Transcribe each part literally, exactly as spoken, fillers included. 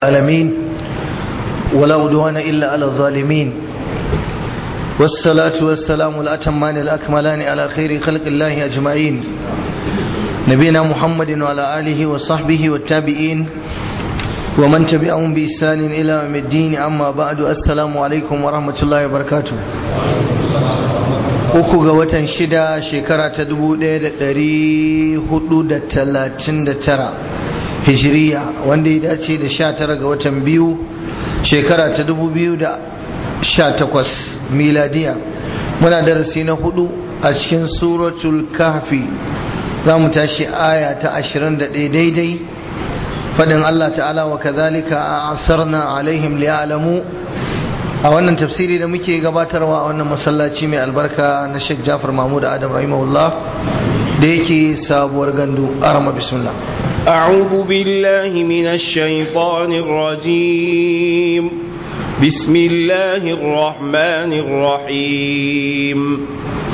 العالمين ولا عدوان إلا على الظالمين والصلاة والسلام الأتمان الأكملان على خير خلق الله أجمعين نبينا محمد وعلى آله وصحبه والتابعين ومن تبعهم بإحسان إلى يوم الدين أما بعد السلام عليكم ورحمة الله وبركاته uku ga watan shida shekara ta dubu ɗaya da ɗari hudu da talatin da tara hijiriya wanda ya dace da sha tara ga watan biyu shekara ta dubu biyu da sha takwas miladiya muna darasi na hudu a cikin suratul kahfi za mu tashi aya ta ashirin da ɗaya daidai faɗin Allah ta'ala wa kazalika a asarna alaihim liya'lamu a wannan tafsiri da muke gabatarwa a wannan masallaci mai albarka na Sheikh Jafar Mahmud Adam rahimahullah da yake sabuwar gandu arama bismillah a'udhu billahi minash shaitanir rajim bismillahir rahmanir rahim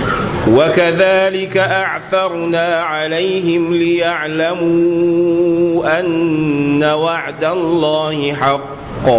وكذلك أعثرنا عليهم ليعلموا أن وعد الله حق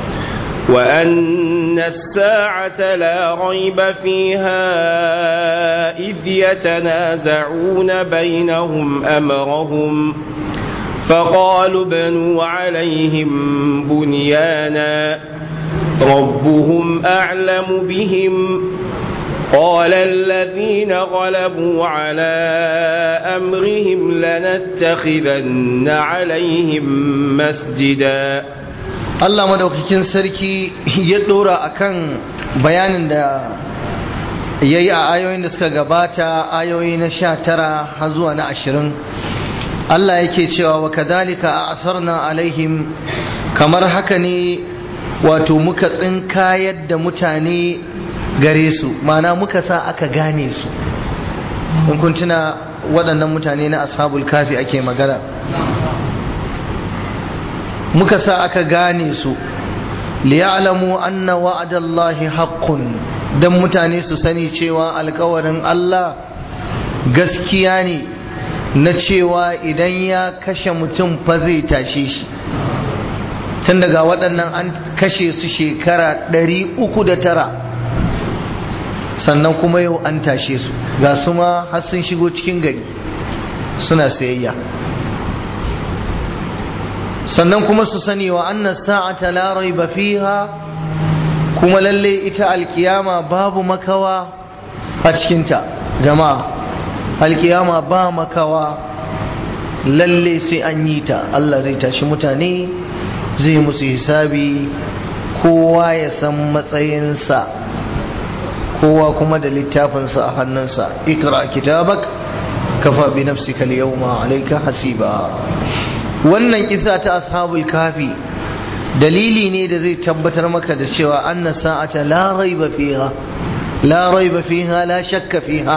وأن الساعة لا ريب فيها إذ يتنازعون بينهم أمرهم فقالوا ابنوا عليهم بنيانا ربهم أعلم بهم قال الذين غلبوا على أمرهم لنتخذن عليهم مسجدا Allah madaukakin sarki ya dora akan bayanin da ya yi a ayoyin da suka gabata ayoyi na sha tara har zuwa na ashirin Allah yake cewa wa kadhalika a'sarna alaihim kamar haka ne wato muka tsinkayar da mutane gare su mana muka sa aka gane su in kun tuna waɗannan mutane na ashabul kafi ake magana muka sa aka gane su liya'lamu anna wa'adallahi haqqun dan mutane su sani cewa alkawarin Allah gaskiya ne na cewa idan ya kashe mutum fa zai tashe shi tun daga waɗannan an kashe su shekara ɗari uku da tara sannan kuma yau an tashe su ga su ma har sun shigo cikin gari suna sayayya sannan kuma su sani wa anna sa'ata la raiba fiha kuma lalle ita alkiyama babu makawa a cikinta jama'a alkiyama ba makawa lalle sai an yi ta Allah zai tashi mutane zai musu hisabi kowa ya san matsayinsa kowa kuma da littafinsa a hannunsa ikra kitabak kafa bi nafsika al-yawma alayka hasiba wannan kisa ta ashabul kafi dalili ne da zai tabbatar maka da cewa anna sa'ata la raiba fiha la raiba fiha la shakka fiha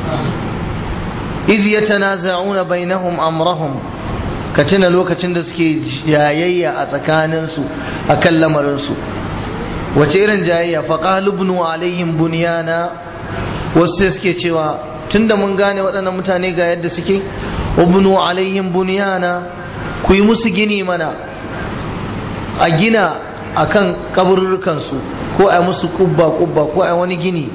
iz yatanaza'una bainahum amrahum ka tuna lokacin da suke jayayya a tsakaninsu akan lamarinsu wace irin jayayya faqalu ibnu alaihim bunyana wasu suke cewa tunda mun gane waɗannan mutane ga yadda suke ibnu alaihim bunyana ku yi musu gini mana a gina a kan kaburrukansu ko a musu kubba-kubba ko a wani gini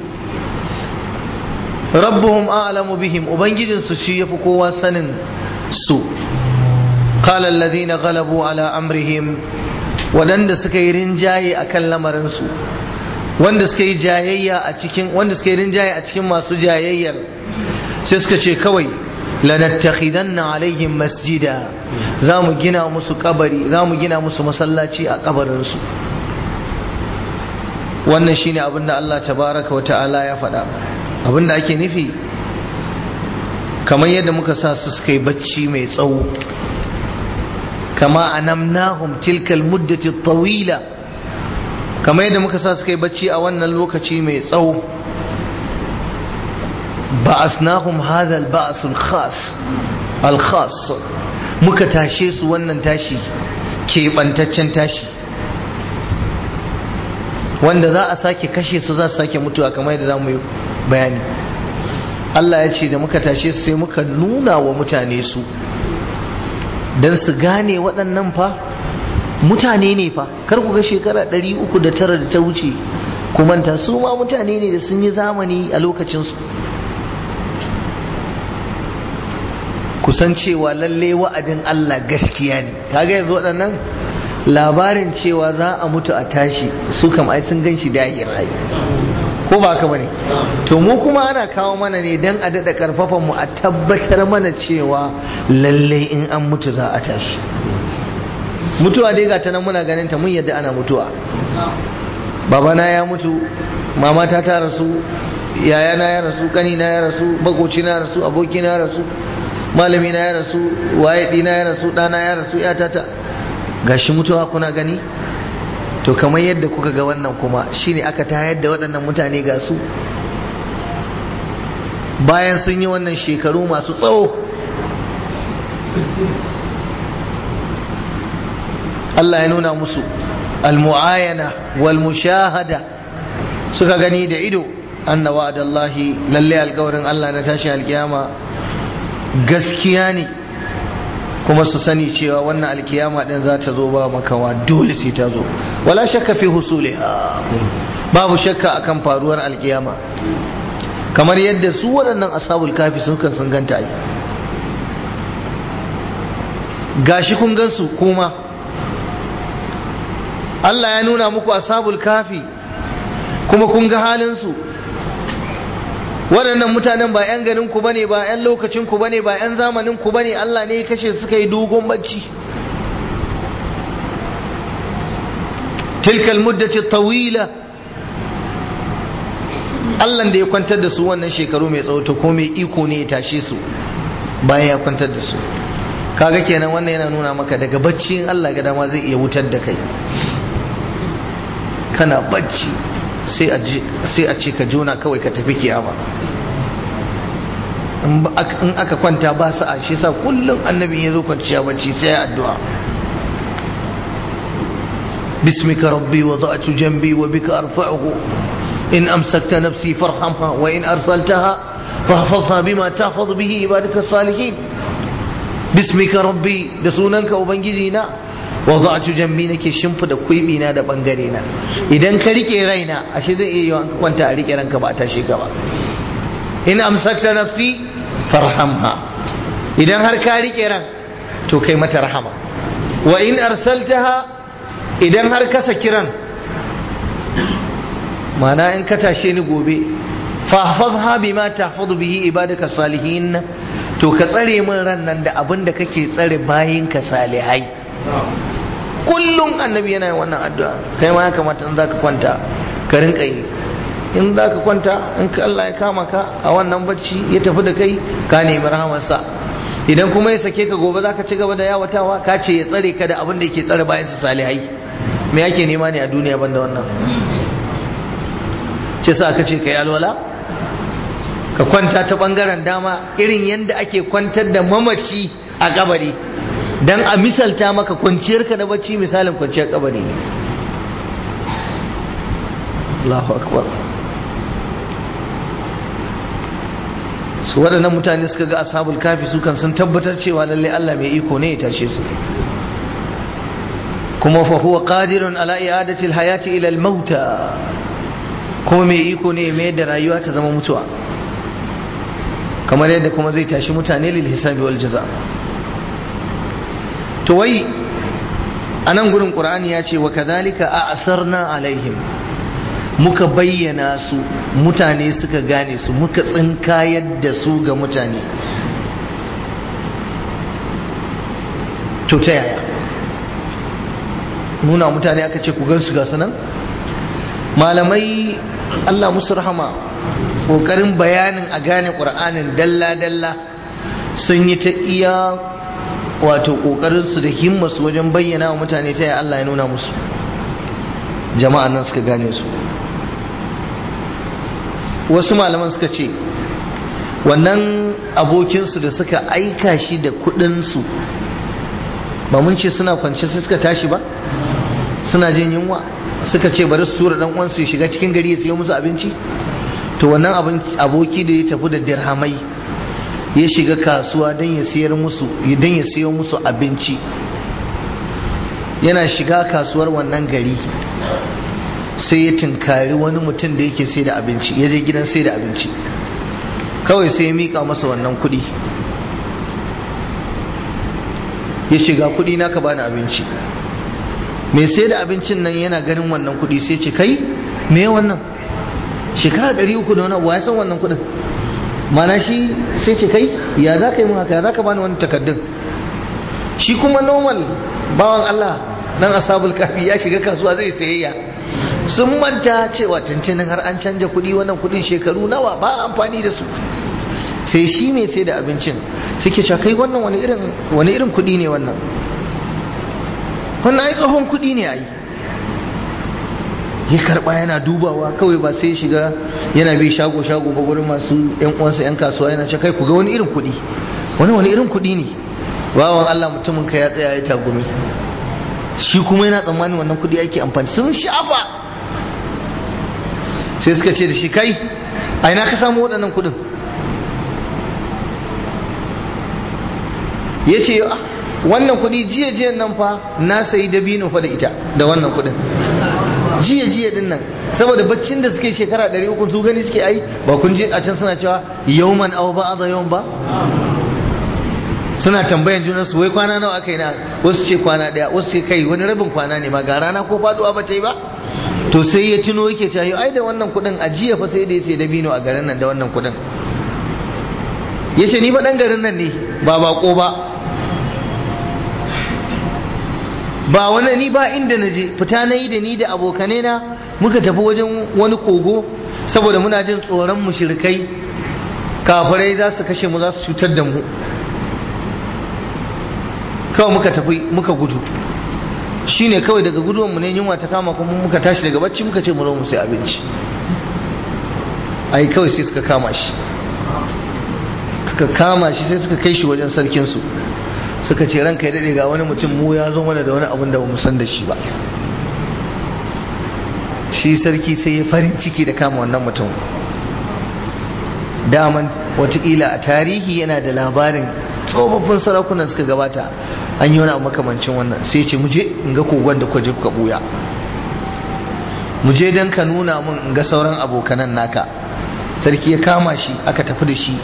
rabbuhum a'lamu bihim ubangijinsu shi yafi kowa sanin su qala alladhina ghalabu ala amrihim wadanda suka yi rinjaye akan lamarinsu wanda suka yi jayayya a cikin wanda suka yi rinjaye a cikin masu jayayyar sai suka ce kawai lanattakhidanna alaihim masjida zamu gina musu kabari zamu gina musu masallaci a kabarin su wannan shine abin da Allah tabaraka wa ta'ala ya faɗa abin da ake nufi kamar yadda muka sa su suka yi bacci mai tsawo kama anamnahum tilkal muddati tawila kamar yadda muka sa suka yi bacci a wannan lokaci mai tsawo ba'asnahum hadha al-ba's al-khas al-khas muka tashe su wannan tashi keɓantaccen tashi wanda za a sake kashe su za su sake mutuwa kamar yadda za mu yi bayani Allah ya ce da muka tashe su sai muka nuna wa mutane su don su gane waɗannan fa mutane ne fa, kar ku ga shekara ɗari uku da tara da ta wuce ku manta, su ma mutane ne da sun yi zamani a lokacinsu. Kusan cewa lalle wa'adin Allah gaskiya ne. Kaga yanzu waɗannan labarin cewa za a mutu a tashi su kam ai sun gan shi dahir ai, ko ba haka bane? To mu kuma ana kawo mana ne dan a daɗa karfafan mu, a tabbatar mana cewa lalle in an mutu za a tashi. Mutuwa dai ga ta nan muna ganin ta, mun yadda ana mutuwa. Babana ya mutu, mamata ta rasu, yayana ya rasu, kanina ya rasu, bakocina ya rasu, abokina ya rasu, malami na ya rasu, waye dina ya rasu, dana ya rasu, yata ta gashi mutuwa kuna gani. To kamar yadda kuka ga wannan kuma shine aka tayar da waɗannan mutane ga su bayan sun yi wannan shekaru masu tsawo. Allah ya nuna musu al-mu'ayana wal mushahada, suka gani da ido anna wa'adallahi, lalle alƙawarin Allah na tashi alkiyama gaskiya ne, kuma su sani cewa wannan alkiyama din za ta zo ba makawa, dole sai ta zo. Wala shakka fi husuliha, babu shakka akan faruwar alkiyama, kamar yadda su waɗannan ashabul kafi sun kan sun ganta ai. Gashi kun gansu kuma Allah ya nuna muku ashabul kafi, kuma kun ga halin su. Waɗannan mutanen ba 'yan garin ku bane, ba 'yan lokacin ku bane, ba 'yan zamanin ku bane. Allah ne ya kashe suka yi dogon bacci. Tilkal muddati tawila, Allah da ya kwantar da su wannan shekaru mai tsawo, to ko mai iko ne ya tashe su bayan ya kwantar da su. Kaga kenan wannan yana nuna maka daga bacci in Allah ga dama zai iya wutar da kai. Kana bacci sai a ce ka jona kawai ka tafi kiyama. In aka kwanta ba sa'a, shi sa kullum annabi ya zo kwanciya bacci sai ya addu'a. Bismika rabbi wada'tu janbi wa bika arfa'uhu, in amsakta nafsi farhamha wa in arsaltaha fahfazha bima tahfaz bihi ibadaka salihin. Bismika rabbi, da sunanka ubangiji na, wada'tu janbi, nake shimfida kuibi na da bangare na. Idan ka rike raina, ashe zai iya yawan kwanta a rike ranka ba a tashe ka ba. In amsakta nafsi farhamha, idan har ka rike ran to kai mata rahama. Wa in arsaltaha, idan har ka saki ran, mana in ka tashe ni gobe, fahfazha bima tahfazu bihi ibadaka salihin, to ka tsare min ran nan da abin da kake tsare bayinka salihai. Kullum annabi yana yin wannan addu'a, kai ma ya kamata in zaka kwanta ka rinka yi. In zaka kwanta, in ka Allah ya kama ka a wannan bacci ya tafi da kai, ka nemi rahamarsa. Idan kuma ya sake ka gobe zaka ci gaba da yawatawa, ka ce ya tsare ka da abin da yake tsare bayan sa salihai. Me yake nema ne a duniya banda wannan? Ce sa aka ce kai alwala, ka kwanta ta bangaren dama irin yadda ake kwantar da mamaci a kabari, dan a misalta maka kwanciyar ka na bacci misalin kwanciyar kabari ne. Allahu akbar. Su waɗannan mutane suka ga ashabul kafi, su kan sun tabbatar cewa lalle Allah mai iko ne ya tashe su, kuma fa huwa qadirun ala i'adati al-hayati ila al-mauta, kuma mai iko ne mai da rayuwa ta zama mutuwa, kamar yadda kuma zai tashi mutane lil hisabi wal jaza. To wai anan gurin Qur'ani ya ce wa kadhalika a'sarna alaihim, muka bayyana su, mutane suka gane su, muka tsinkayar da su ga mutane. To ta yaya nuna mutane aka ce ku gan su ga sanan? Malamai Allah musu rahama, kokarin bayanin a gane Qur'anin dalla dalla sun yi ta iya wato kokarin su da himmasu wajen bayyana wa mutane ta yaya Allah ya nuna musu, jama'an nan suka gane su. Wasu malaman suka ce wannan abokinsu da suka aika shi da kudinsu, ba mun ce suna kwance sai suka tashi ba, suna jin yunwa, suka ce bari su tura dan uwansu ya shiga cikin gari ya siyo musu abinci. To wannan aboki da ya tafi da dirhamai ya shiga kasuwa don ya siyar musu, don ya siyo musu abinci, yana shiga kasuwar wannan gari sai ya tinkari wani mutum da yake sai da abinci, ya je gidan sai da abinci kawai sai ya mika masa wannan kudi ya shiga kudi na ka bani abinci. mai sai da abincin nan yana ganin wannan kudi sai ce kai me wannan shekara ɗari uku da wani abu ya san wannan kudin mana shi sai ce kai ya za ka yi mun haka, ya za ka bani wani takardun. shi kuma normal bawan Allah nan ashabul kafi ya shiga kasuwa zai sayayya, sun manta cewa tuntunin har an canja kudi, wannan kudin shekaru nawa ba amfani da su. sai shi mai sai da abincin suke cewa kai wannan wani irin wani irin kudi ne wannan wannan ai tsohon kudi ne ai. ya karba yana dubawa kawai ba sai shiga yana bi shago shago ba gurin masu yan uwansa yan kasuwa yana cewa kai ku ga wani irin kudi, wani wani irin kudi ne. bawan Allah mutumin ka ya tsaya ya tagumi, shi kuma yana tsammanin wannan kudi ake amfani, sun shafa. sai suka ce da shi kai a ina ka samu waɗannan kudin? ya ce wannan kudi jiya jiyan nan fa na sayi dabino fa da ita da wannan kudin jiya jiya din nan, saboda baccin da suke shekara ɗari uku su gani suke ai ba kun je a can suna cewa yawman aw ba'da yawm ba, suna tambayan junan su wai kwana nawa aka yi na, wasu ce kwana daya, wasu ce kai wani rabin kwana ne ma, ga rana ko faduwa ba ta yi ba. to sai ya tuno yake cewa ai da wannan kudin ajiya fa sai da ya sai dabino a garin nan da wannan kudin. yace ni ba dan garin nan ne ba bako ba, ba wani ni ba inda na je, fita na yi da ni da abokanai na muka tafi wajen wani kogo saboda muna jin tsoron mushrikai kafirai za su kashe mu, za su cutar da mu, kawai muka tafi muka gudu. shine kawai daga guduwan mu ne yunwa ta kama kuma muka tashi daga bacci muka ce mu zo mu sai abinci. ai kawai sai suka kama shi suka kama shi sai suka kai shi wajen sarkin su, suka ce ranka ya dade ga wani mutum mu ya zo mana da wani abin da ba mu san da shi ba. shi sarki sai ya farin ciki da kama wannan mutum, daman watakila a tarihi yana da labarin tsofaffin sarakunan suka gabata an yi wani abu makamancin wannan. sai ce muje in ga kogon da kwaje kuka buya, muje don ka nuna mun in ga sauran abokanan naka. sarki ya kama shi aka tafi da shi,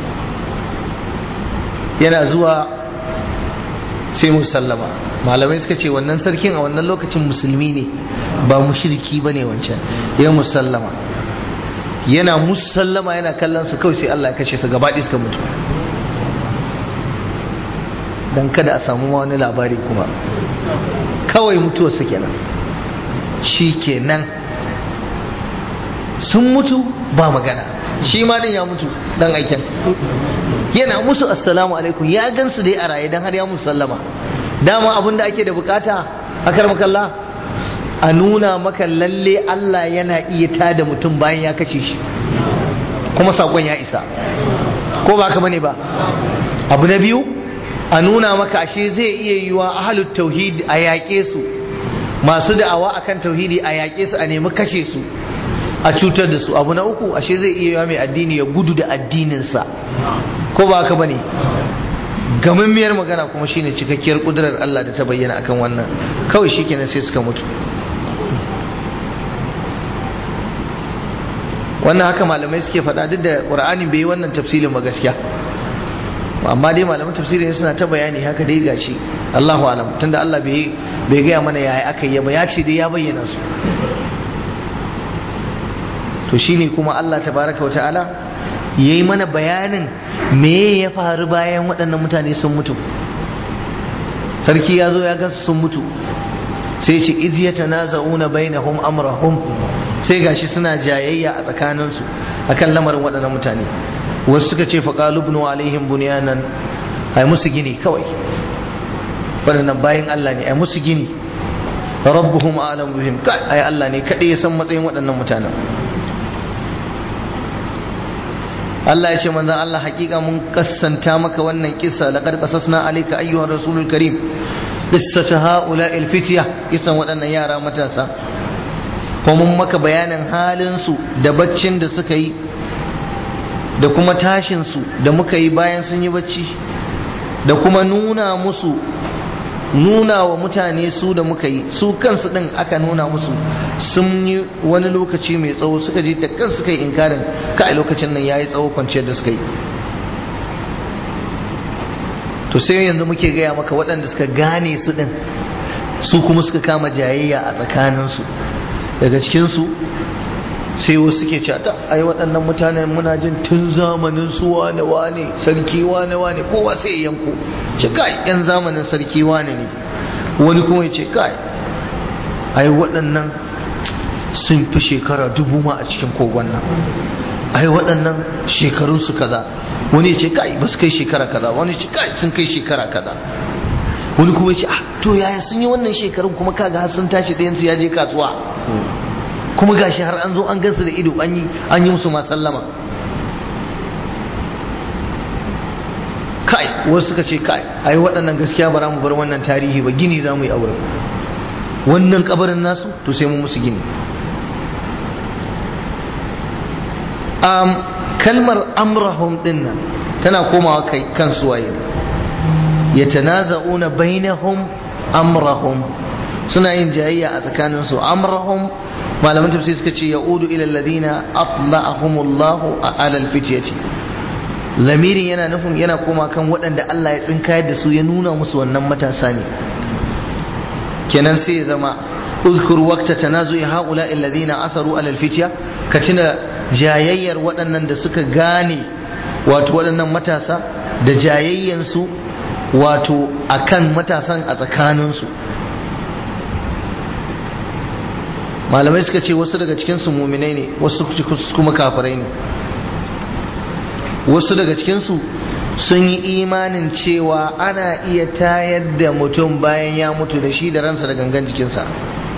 yana zuwa sai musallama. malamai suka ce wannan sarkin a wannan lokacin musulmi ne ba mushriki bane wancan, ya musallama. yana musallama yana kallon su kawai sai Allah ya kashe su gaba ɗaya suka mutu, dan kada a samu wani labari kuma. kawai mutuwar su kenan, shi kenan sun mutu ba magana. shi ma din ya mutu dan aiken, yana musu assalamu alaikum, ya gansu dai a raye dan har ya musu sallama. dama abinda ake da bukata akar makalla a nuna maka lalle Allah yana iya tada mutum bayan ya kashe shi, kuma sakon ya isa, ko ba ka bane ba. abu na biyu a nuna maka ashe zai iya yiwa ahlut tauhid a yaƙe su, masu da'awa akan tauhidi a yaƙe su, a nemi kashe su, a cutar da su. abu na uku ashe zai iya yiwa mai addini ya gudu da addininsa, ko ba haka bane. gamammiyar magana kuma shine cikakkiyar kudurar Allah da ta bayyana akan wannan, kawai shikenan sai suka mutu. wannan haka malamai suke faɗa, duk da Qur'ani bai yi wannan tafsirin ba gaskiya, amma dai malaman tafsirin suna ta bayani haka dai gashi. Allahu alam, tunda Allah bai bai gaya mana yaya aka yi ba, ya ce dai ya bayyana su. to shine kuma Allah tabaraka wa ta'ala yayi mana bayanin me ya faru bayan waɗannan mutane sun mutu. sarki ya zo ya ga sun mutu, sai ce iz yatanaza'una bainahum amrahum, sai gashi suna jayayya a tsakaninsu akan lamarin waɗannan mutane. wasu suka ce faqalu ibnu alaihim bunyanan, ai musu gini kawai, waɗannan bayin Allah ne, ai musu gini. rabbuhum a'lamu bihim, ai Allah ne kadai ya san matsayin waɗannan mutanen. Allah ya ce manzon Allah hakika mun kassanta maka wannan kissa, laqad qasasna alayka ayyuhar rasulul karim qissata haula'il fitya, kissan waɗannan yara matasa, ko mun maka bayanin halin su da baccin da suka yi da kuma tashin su da muka yi bayan sun yi bacci, da kuma nuna musu nuna wa mutane su da muka yi, su kansu din aka nuna musu sun yi wani lokaci mai tsawo, suka je da kansu suka yi inkarin kai lokacin nan yayi tsawo kwanciyar da suka yi. to sai yanzu muke gaya maka waɗanda suka gane su din su kuma suka kama jayayya a tsakaninsu. daga cikinsu sai wasu suke cewa ta ai waɗannan mutanen muna jin tun zamanin su wane wane sarki wane wane kowa sai ya yanko ce kai yan zamanin sarki wane ne. wani kuma ya ce kai ai waɗannan sun fi shekara dubu ma a cikin kogon nan, ai waɗannan shekarun su kaza. wani ya ce kai ba su kai shekara kaza, wani ya ce kai sun kai shekara kaza. wani kuma ya ce ah to yaya sun yi wannan shekarun kuma kaga har sun tashi ɗayan su ya je kasuwa kuma gashi har an zo an gansu da ido an yi an yi musu masallama. kai wasu suka ce kai ai waɗannan gaskiya ba za mu bar wannan tarihi ba, gini za mu yi a wurin wannan kabarin nasu, to sai mu musu gini. um, kalmar amrahum din nan tana komawa kai kan suwaye, yatanaza'una bainahum amrahum, suna yin jayayya a tsakaninsu. amrahum malaman tafsir suka ce ya'udu ila alladhina atla'ahumullahu ala alfityati, lamirin yana nufin yana koma kan waɗanda Allah ya tsinkayar da su ya nuna musu wannan matasa ne. kenan sai ya zama uzkur waqta tanazu'i haula alladhina asaru ala alfitya, ka tuna jayayyar waɗannan da suka gane wato waɗannan matasa da jayayyansu wato akan matasan a tsakaninsu. malamai suka ce wasu daga cikinsu muminai ne, wasu kuma kafirai ne. wasu daga cikinsu sun yi imanin cewa ana iya tayar da mutum bayan ya mutu da shi da ransa da gangan jikinsa.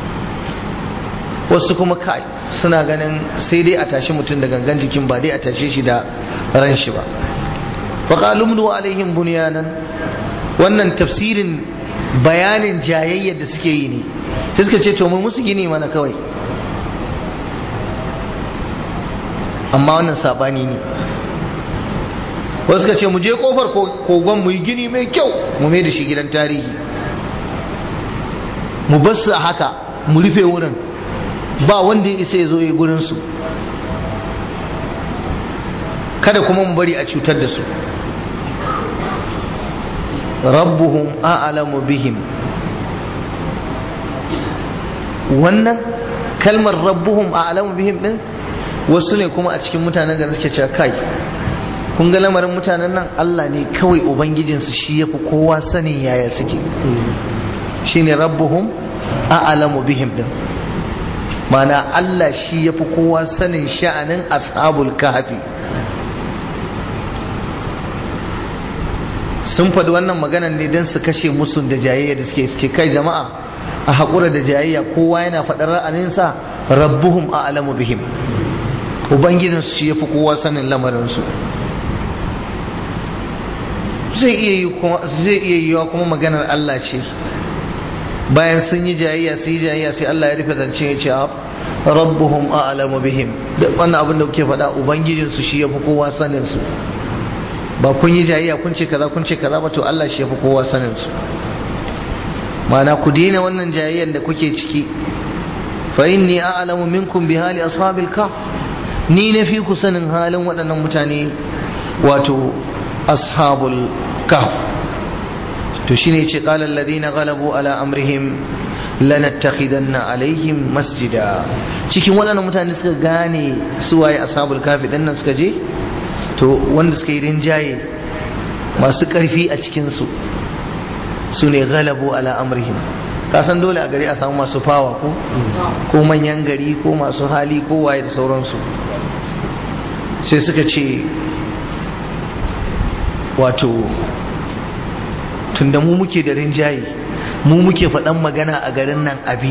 wasu kuma kai suna ganin sai dai a tashi mutum da gangan jikin, ba dai a tashe shi da ran shi ba. faƙalumnu alaihim bunyanan, wannan tafsirin bayanin jayayyar da suke yi ne. sai suka ce to mu musu gini mana kawai, amma wannan sabani ne. wasu suka ce mu je kofar kogon mu yi gini mai kyau mu mai da shi gidan tarihi, mu bar su a haka mu rufe wurin ba wanda ya isa ya zo ya gurin su, kada kuma mu bari a cutar da su. rabbuhum a'lamu bihim, wannan kalmar rabbuhum a'lamu bihim din wasu ne kuma a cikin mutanen da suke cewa kai kun ga lamarin mutanen nan Allah ne kawai ubangijinsu shi yafi kowa sanin yaya suke, shine rabbuhum a'lamu bihim din, mana Allah shi yafi kowa sanin sha'anin ashabul kahfi. sun faɗi wannan maganan ne don su kashe musu da jayayya da suke suke kai jama'a a haƙura da jayayya, kowa yana faɗar ra'aninsa. rabbuhum a'lamu bihim, ubangijinsu shi yafi kowa sanin lamarinsu. zai iya yiwa kuma maganar Allah ce, bayan sun yi jayayya sun yi jayayya sai Allah ya rufe zance ya ce rabbuhum a'lamu bihim, duk wannan abin da kuke faɗa ubangijinsu shi yafi kowa sanin su. ba kun yi jayayya kun ce kaza kun ce kaza ba, to Allah shi yafi kowa sanin su. ma'ana ku daina wannan jayayyan da kuke ciki. fa inni a'lamu minkum bi hali ashabil kahf, ni na fi ku sanin halin waɗannan mutane wato ashabul kahf. to shine ce qala alladhina ghalabu ala amrihim lanattakhidanna alaihim masjida, cikin waɗannan mutane suka gane suwaye ashabul kahf din nan suka je, to wanda suka yi rinjaye masu ƙarfi a cikinsu su ne galabu ala amrihim. kasan dole a gari a samu masu fawa ko ko manyan gari ko masu hali ko waye da sauransu. sai suka ce wato tunda mu muke da rinjaye mu muke faɗan magana a garin nan abi,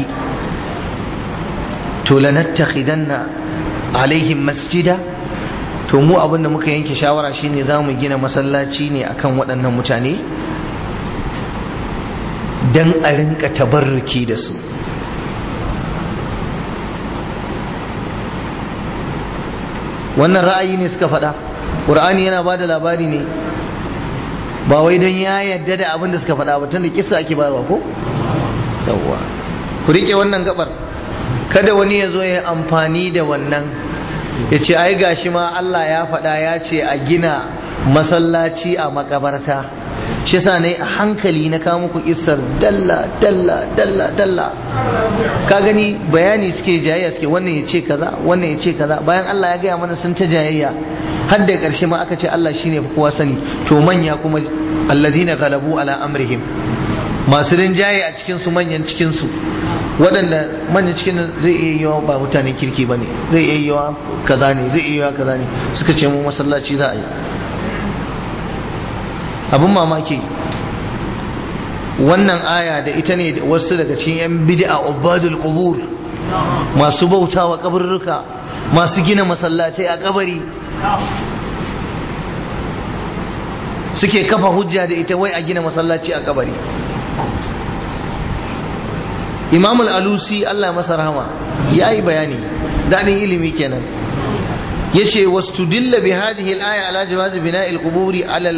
to lanattakhidanna alaihim masjida, to mu abin da muka yanke shawara shine za mu gina masallaci ne akan waɗannan mutane don a rinka tabarruki da su. wannan ra'ayi ne suka faɗa, ƙur'ani yana ba da labari ne ba wai don ya yadda da abin da suka faɗa ba, tunda kissa ake bayarwa ko yawwa. Ku rike wannan gabar, kada wani ya zo ya amfani da wannan ya ce ai gashi ma Allah ya faɗa ya ce a gina masallaci a makabarta. shi sa ne a hankali na kawo muku kissar dalla dalla dalla dalla. Ka gani bayani suke jayayya suke, wannan ya ce kaza wannan ya ce kaza, bayan Allah ya gaya mana sun ta jayayya har da ƙarshe ma aka ce Allah shine fa kowa sani. To manya kuma allazina ghalabu ala amrihim, masu rinjaye a cikin su, manyan cikin su, waɗanda manyan cikin zai iya yiwa ba mutanen kirki bane, zai iya yiwa kaza ne, zai iya yiwa kaza ne, suka ce mu masallaci za a yi. Abun mamaki wannan aya da ita ne wasu daga cikin yan bid'a ubadul qubur, masu bautawa kaburruka, masu gina masallatai a kabari, suke kafa hujja da ita wai a gina masallaci a kabari. Imam al-Alusi Allah masa rahama yayi bayani, dadin ilimi kenan. yace wastudilla bi hadhihi al-aya ala jawaz bina'i al-quburi ala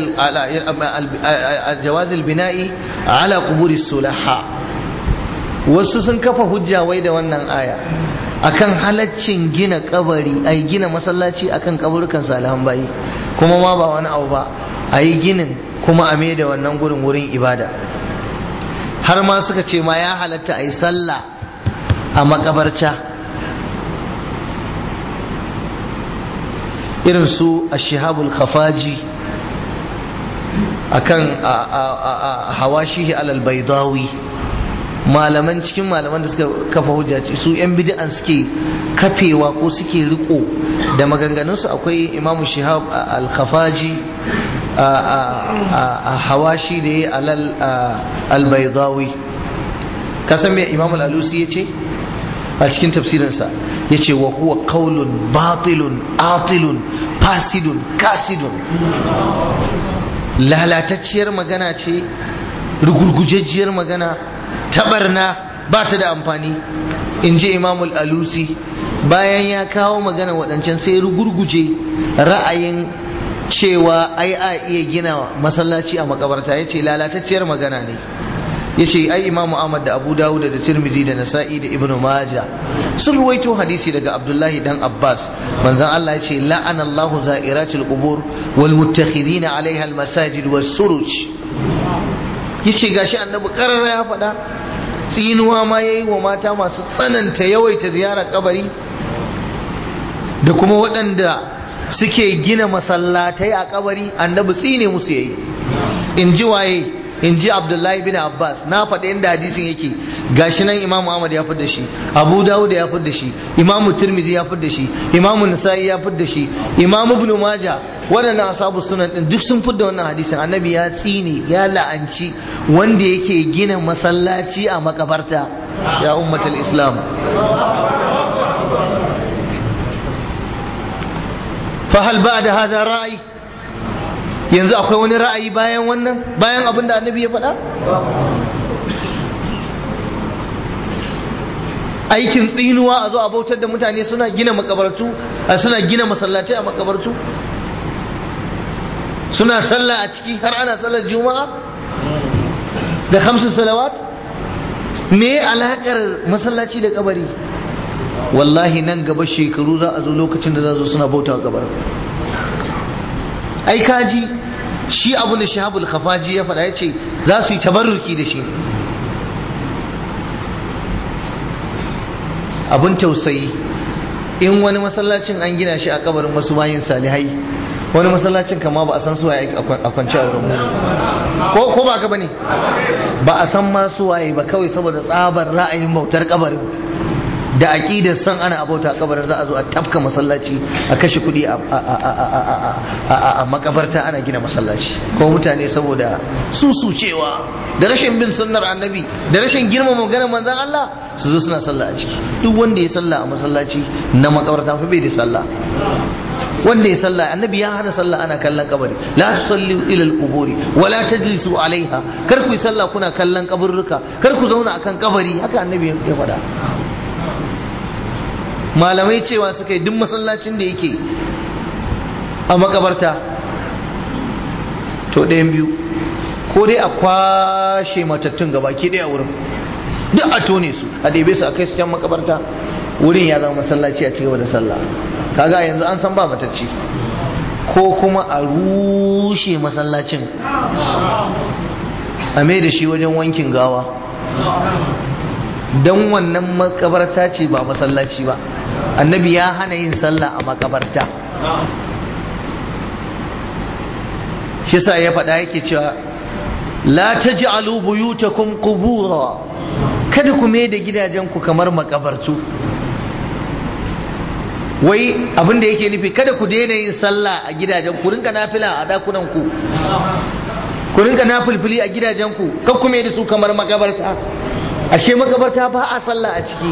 jawaz al-bina'i ala quburi as-sulaha. Wasu sun kafa hujja wai da wannan aya akan halaccin gina kabari, ai gina masallaci akan kaburukan salihan bayi, kuma ma ba wani abu ba, ayi ginin kuma a mai da wannan gurin wurin ibada. Har ma suka ce ma ya halatta ayi sallah a makabarta. Irin su ashihabul khafaji akan hawashihi alal baidawi, malaman cikin malaman da suka kafa hujja ce su yan bid'an suke kafewa ko suke riko da maganganun su. Akwai imamu shihab al-khafaji a hawashi da ya alal al-baidawi. kasan me imamu al-alusi yace a cikin tafsirinsa? yace wa huwa qaulun batilun atilun fasidun kasidun, lalatacciyar magana ce, rugurgujejjiyar magana, tabarna, ba ta da amfani, in ji imamul alusi. Bayan ya kawo magana waɗancan sai rugurguje ra'ayin cewa ai a iya gina masallaci a makabarta, yace lalatacciyar magana ne. yace ai imamu Ahmad da Abu Dawud da Tirmidhi da Nasa'i da Ibn Majah sun ruwaito hadisi daga Abdullahi dan Abbas, manzon Allah yace la'ana Allahu za'iratil qubur wal muttakhidina 'alayha al masajid was suruj. yace gashi annabi karara ya faɗa, tsinuwa ma yayi wa mata masu tsananta yawaita ziyarar kabari da kuma waɗanda suke gina masallatai a kabari, annabi tsine musu yayi. in ji waye? in ji Abdullahi bin Abbas. Na faɗi inda hadisin yake, gashi nan Imam Ahmad ya fidda shi, Abu Dawud ya fidda shi, Imam Tirmidhi ya fidda shi, Imam Nasa'i ya fidda shi, Imam Ibn Majah, waɗannan ashabu sunan din duk sun fidda wannan hadisin. Annabi ya tsine, ya la'anci wanda yake gina masallaci a makabarta. Ya ummatul Islam, fa hal ba'da hadha ra'i? yanzu akwai wani ra'ayi bayan wannan, bayan abin da annabi ya faɗa? Aikin tsinuwa a zo a bautar da mutane suna gina makabartu, suna gina masallatai a makabartu, suna sallah a ciki, har ana sallar juma'a da hamsin salawat. Me alaƙar masallaci da kabari? Wallahi nan gaba shekaru za a zo lokacin da za zo suna bauta wa kabarin. Ai kaji shi abu da shahabul khafaji ya faɗa, ya ce za su yi tabarruki da shi. Abun tausayi, in wani masallacin an gina shi a kabarin wasu bayin salihai, wani masallacin kama ba a san suwaye a kwance a wurin ko ko ba ka bane, ba a san ma suwaye ba, kawai saboda tsabar ra'ayin bautar kabarin da aqidar san ana abauta kabarin za a zo a tafka masallaci, a kashe kuɗi a makabarta ana gina masallaci. Ko mutane saboda susucewa da rashin bin sunnar annabi da rashin girmama maganar manzon Allah su zo suna sallah a ciki. Duk wanda ya sallah a masallaci na makabarta fa bai da sallah. Wanda ya sallah, annabi ya hana sallah ana kallon kabari, la tusallu ila al-quburi wa la tajlisu alaiha, kar ku yi sallah kuna kallon kaburruka, kar ku zauna akan kabari, haka annabi ya faɗa. Malamai cewa suka yi duk masallacin da yake a makabarta to ɗayan biyu, ko dai a kwashe matattun gaba ki dai a wurin duk a tone su a ɗebe su a kai su can makabarta wurin ya zama masallaci a cigaba da sallah kaga yanzu an san ba matacci. Ko kuma a rushe masallacin a mai da shi wajen wankin gawa don wannan makabarta ce ba masallaci ba. Annabi ya hana yin sallah a makabarta, shi sa ya faɗa yake cewa la taj'alu buyutakum qubura, kada ku mai da gidajenku kamar makabartu. Wai abinda yake nufi kada ku daina yin sallah a gidajen ku, rinka nafila a dakunan ku, ku rinka nafilfili a gidajen ku, kar ku mai da su kamar makabarta. Ashe makabarta ba a sallah a ciki.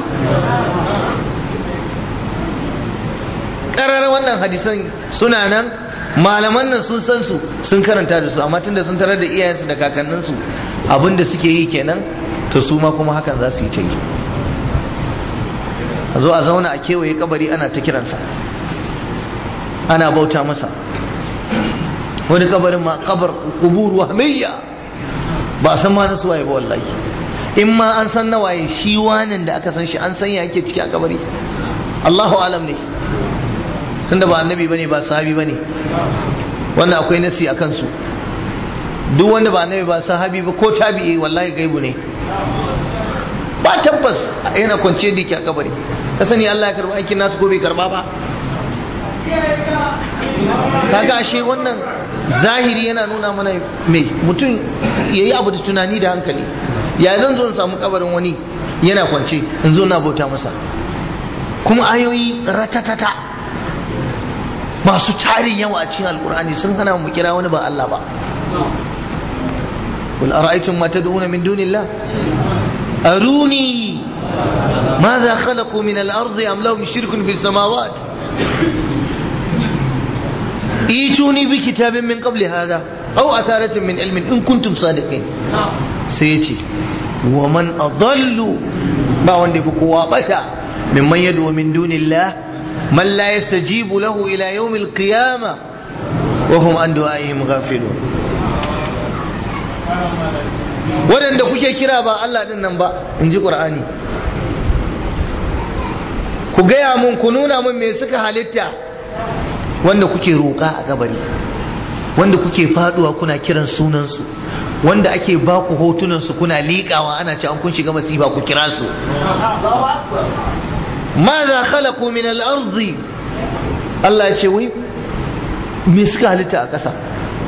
Karar wannan hadisan suna nan, malaman nan sun san su, sun karanta da su, amma tunda sun tarar da iyayensu da kakanninsu abinda suke yi kenan, to su ma kuma hakan za su yi ta yi. A zo a zauna a kewaye kabari ana ta kiransa, ana bauta masa. Wani kabarin ma kabar kubur wahmiyya, ba a san ma na suwaye ba wallahi. In ma an san nawaye shi wanan da aka san shi, an san ya yake ciki a kabari, Allahu alam ne, tunda ba annabi bane ba sahabi bane. Wannan akwai nasi akan su. Duk wanda ba annabi ba sahabi ba ko tabi'i wallahi gaibu ne, ba tabbas yana kwance dike a kabari. Ka sani Allah ya karba aikin nasu ko bai karba ba. Kaga ashe wannan zahiri yana nuna mana me mutum yayi abu da tunani da hankali. Ya zan zo in samu kabarin wani yana kwance in zo na bauta masa, kuma ayoyi ratatata masu tarin yawa a cikin alkur'ani sun hana mu kira wani ba Allah ba. Qul ara'aytum ma tad'una min dunillah aruni ماذا خلقوا من الأرض أم لهم شرك في السماوات ايتوني بكتاب من قبل هذا أو أثارة من علم إن كنتم صادقين. سيتي ومن أضل ما وندي بقوابته ممن يدعو من دون الله من لا يستجيب له إلى يوم القيامة وهم عن دعائهم غافلون. waɗanda kuke kira ba Allah ɗin nan ba, in ji ƙur'ani, ku gaya mun, ku nuna mun me suka halitta. Wanda kuke roƙa a kabari, wanda kuke faduwa kuna kiran sunansu, wanda ake ba ku hotunansu kuna liƙawa ana ce an kun shiga masifa ku kira su. ماذا خلقوا من الأرض Allah ce wai me suka halitta a ƙasa.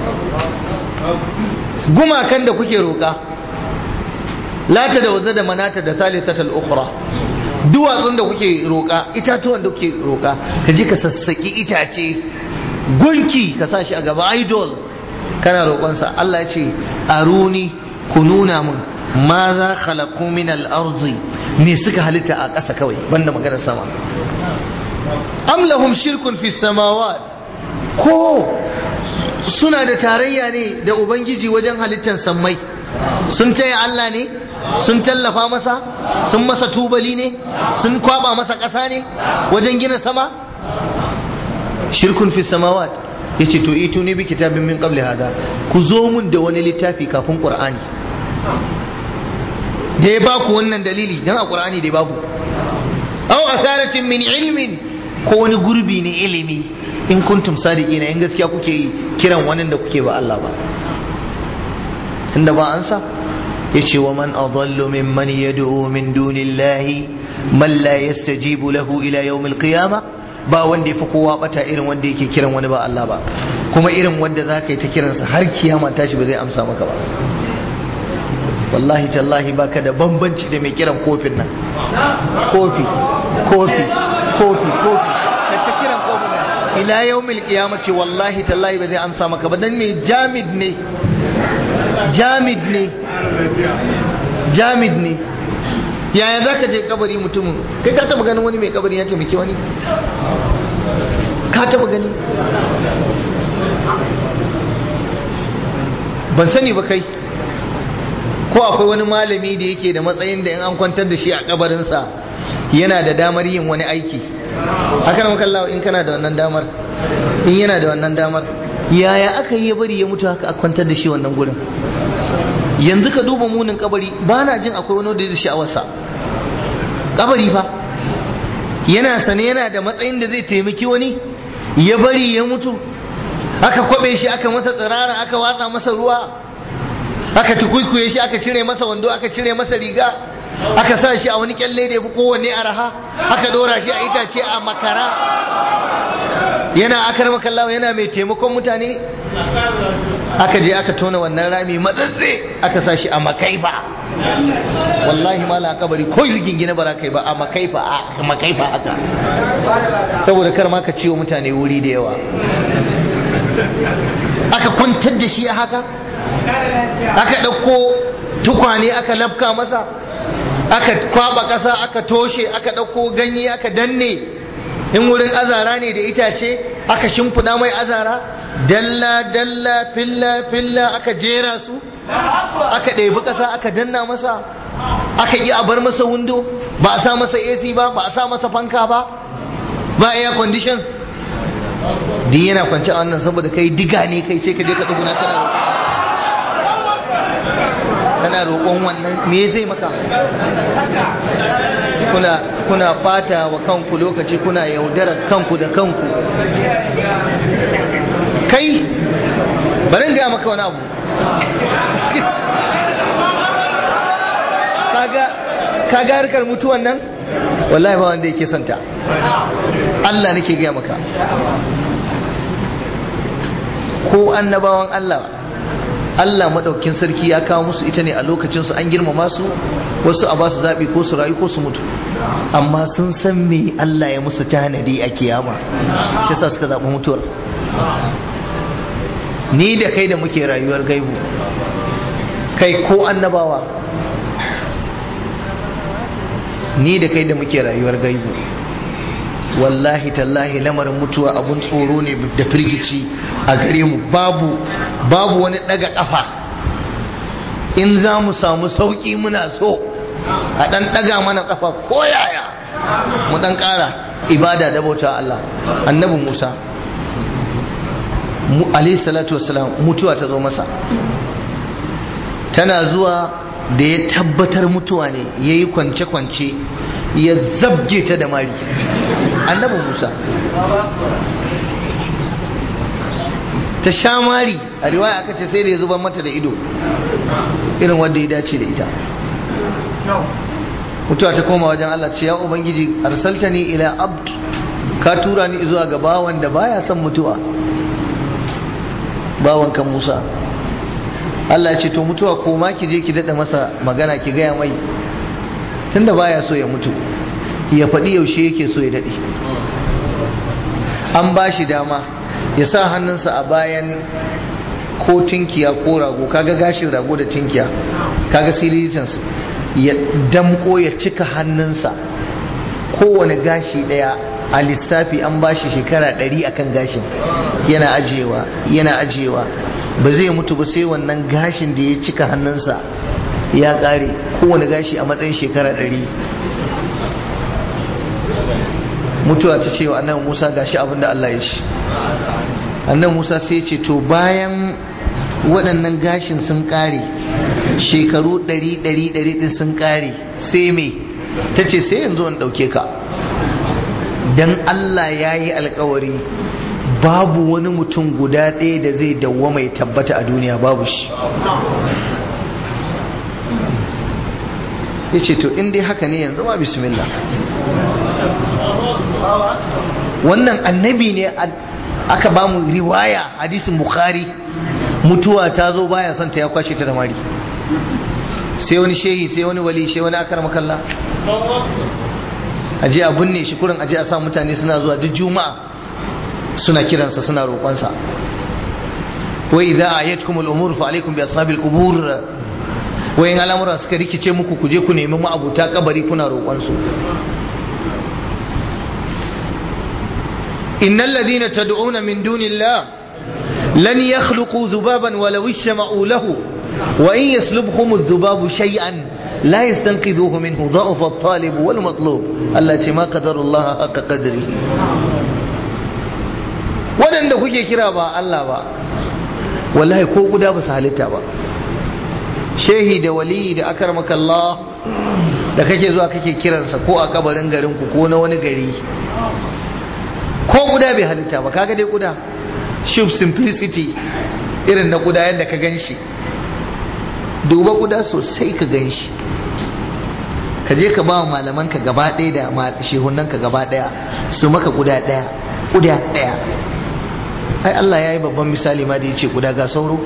Gumakan da kuke roƙa, lata da wazza da manata da salisatul ukhra, duwatsun da kuke roƙa, itatuwan da kuke roƙa, ka je ka sassaki itace gunki ka sa shi a gaba idol kana roƙonsa. Allah ya ce aruni, ku nuna mun ma za khalaqu min al-ardi, me suka halitta a ƙasa kawai banda maganar sama. Am lahum shirkun fi samawat, ko suna da tarayya ne da ubangiji wajen halittar sammai, sun taya Allah ne, sun tallafa masa, sun masa tubali ne, sun kwaba masa ƙasa ne wajen gina sama. Shirkun fi samawat, yace to itu ne bi kitabin min qabli hada, ku zo mun da wani littafi kafin Qur'ani da ya baku wannan dalili, dan a Qur'ani da ya baku, aw asaratin min ilmin, ko wani gurbi ne ilimi, in kuntum sadiqina, in gaskiya kuke yi kiran wani da kuke ba Allah ba. Tunda ba an sa yace wa man adallu mimman yad'u min dunillahi man la yastajibu lahu ila yawmil qiyamah, ba wanda yafi kowa bata irin wanda yake kiran wani ba Allah ba, kuma irin wanda zaka yi ta kiransa har kiyama tashi ba zai amsa maka ba. Wallahi tallahi baka da bambanci da mai kiran kofin nan, kofi kofi kofi kofi ta kiran kofin nan ila yawmil qiyamati, wallahi tallahi ba zai amsa maka ba, dan mai jamid ne, jamid ne, jamid ne. Yaya za ka je kabari mutumin, kai ka taba ganin wani mai kabari ya taimake wani? Ka taba gani? Ban sani ba kai, ko akwai wani malami da yake da matsayin da in an kwantar da shi a kabarinsa yana da damar yin wani aiki. Haka nan kallawa, in kana da wannan damar, in yana da wannan damar, yaya aka yi ya bari ya mutu haka a kwantar da shi wannan gurin? yanzu ka duba munin kabari, ba na jin akwai wani da zai sha'awarsa. Kabari fa yana sane yana da matsayin da zai taimaki wani, ya bari ya mutu, aka kwabe shi, aka masa tsirara, aka watsa masa ruwa, aka tukuikuye shi, aka cire masa wando, aka cire masa riga, aka sa shi a wani kyalle da ya fi kowanne araha, aka dora shi a itace a makara, yana akar makallawa, yana mai taimakon mutane. Aka je aka tona wannan rami matsatse, aka sa shi a makaifa. Wallahi mala kabari ko rigingine ba za ka yi ba, a makaifa, a makaifa haka, saboda kar ma ka ciwo mutane wuri da yawa. Aka kwantar da shi a haka, aka ɗauko tukwane aka lafka masa, aka kwaba ƙasa, aka toshe, aka ɗauko ganye aka danne, in wurin azara ne da itace aka shimfiɗa mai azara, dalla dalla filla filla aka jera su, aka ɗebi ƙasa aka danna masa, aka ƙi a bar masa windo, ba a sa masa A C ba, ba a sa masa fanka ba, ba air condition. Din yana kwance a wannan saboda kai diga ne kai, sai ka je ka tsuguna kana roƙon kana roƙon wannan, me zai maka? kuna kuna fata wa kanku lokaci, kuna yaudara kanku da kanku. Kai bari in ga maka wani abu. kaga kaga harkar mutuwan nan wallahi ba wanda yake son ta. Allah nake ga maka, ko annabawan Allah Allah madaukin sarki ya kawo musu ita ne a lokacin su, an girmama su, wasu a ba su zabi ko su rayu ko su mutu, amma sun san me Allah ya musu tanadi a kiyama, shi yasa suka zaɓi mutuwar. Ni da kai da muke rayuwar gaibu, kai ko annabawa, ni da kai da muke rayuwar gaibu, wallahi tallahi lamarin mutuwa abun tsoro ne da firgici a gare mu. Babu babu wani daga kafa. In za mu samu sauki muna so a dan daga mana kafa ko yaya, mu dan kara ibada da bauta Allah. Annabi Musa alayhi salatu wassalam, mutuwa ta zo masa, tana zuwa da ya tabbatar mutuwa ne, yayi kwance kwance, ya zabge ta da mari. Annabi Musa ta sha mari, a riwaya aka ce sai da ya zubar mata da ido irin wanda ya dace da ita. mutuwa ta koma wajen Allah, ce ya ubangiji arsaltani ila abd, ka tura ni zuwa ga bawan da baya son mutuwa, bawan kan Musa. Allah ce to mutuwa ko ma ki je ki dada masa magana, ki gaya mai tunda baya so ya mutu ya faɗi yaushe yake so ya daɗe. An ba shi dama ya sa hannunsa a bayan ko tinkiya ko rago, kaga gashin rago da tinkiya, kaga siriritansu, ya damko ya cika hannunsa, kowane gashi ɗaya a lissafi an ba shi shekara ɗari akan gashin, yana ajiyewa yana ajiyewa, ba zai mutu ba sai wannan gashin da ya cika hannunsa ya ƙare, kowane gashi a matsayin shekara ɗari. Mutuwa ta ce wa annabi Musa gashi abinda Allah ya ce. Annabi Musa sai ya ce to bayan waɗannan gashin sun ƙare, shekaru ɗari ɗari ɗari ɗin sun ƙare, sai me? Ta ce sai yanzu in ɗauke ka, dan Allah ya yi alkawari babu wani mutum guda ɗaya da zai dawwama ya tabbata a duniya, babu shi. Ya ce to in dai haka ne yanzu ma bismillah. Wannan annabi ne aka ba mu riwaya, hadisin Bukhari, mutuwa ta zo baya son ta, ya kwashe ta da mari. Sai wani shehi, sai wani wali, sai wani akar makalla, aje a binne shi kurin, aje a sa mutane suna zuwa duk juma'a suna kiransa suna roƙonsa. wa idza ayatkumul umur fa alaikum bi ashabil qubur, wayin al'amura suka rikice muku ku je ku nemi ma'abuta kabari kuna roƙon su. innal ladhina tad'una min dunillah lan yakhluqu dhubaban walau ishma'u lahu wa in yaslubhum adh-dhubabu shay'an la yastanqidhuhu minhu dha'fa at-talib wal matlub. Allah ce ma qadarullah haqqa qadrihi. wadanda kuke kira ba Allah ba, wallahi ko guda ba su halitta ba. shehi da waliyi da akramaka Allah da kake zuwa kake kiransa ko a kabarin garin ku ko na wani gari ko kuda bai halitta ba, kaga dai kuda shuf simplicity irin na kuda yadda ka ganshi, duba kuda sosai ka ganshi, ka je ka ba wa malaman ka gaba ɗaya da shehunan ka gaba ɗaya su maka kuda ɗaya kuda ɗaya. ai Allah ya yi babban misali ma da ya ce kuda ga sauro,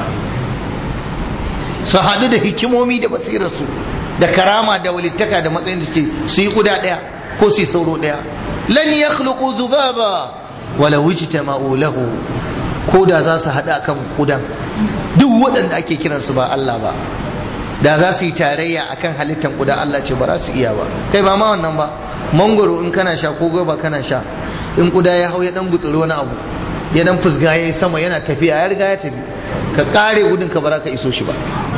su haɗu da hikimomi da basirarsu da karama da walittaka da matsayin da suke su yi kuda ɗaya ko su yi sauro ɗaya. lan yakhluqu dhubaba wala wujtama'u lahu, ko da za su haɗu akan kudan duk waɗanda ake kiransu ba Allah ba, da za su yi tarayya akan halittar kuda Allah ce ba za su iya ba. kai ba ma wannan ba, mangoro in kana sha ko goba kana sha, in kuda ya hau ya dan gutsuri wani abu ya dan fusga yayi sama yana tafiya ya riga ya tafi, ka kare gudun ka ba za ka iso shi ba,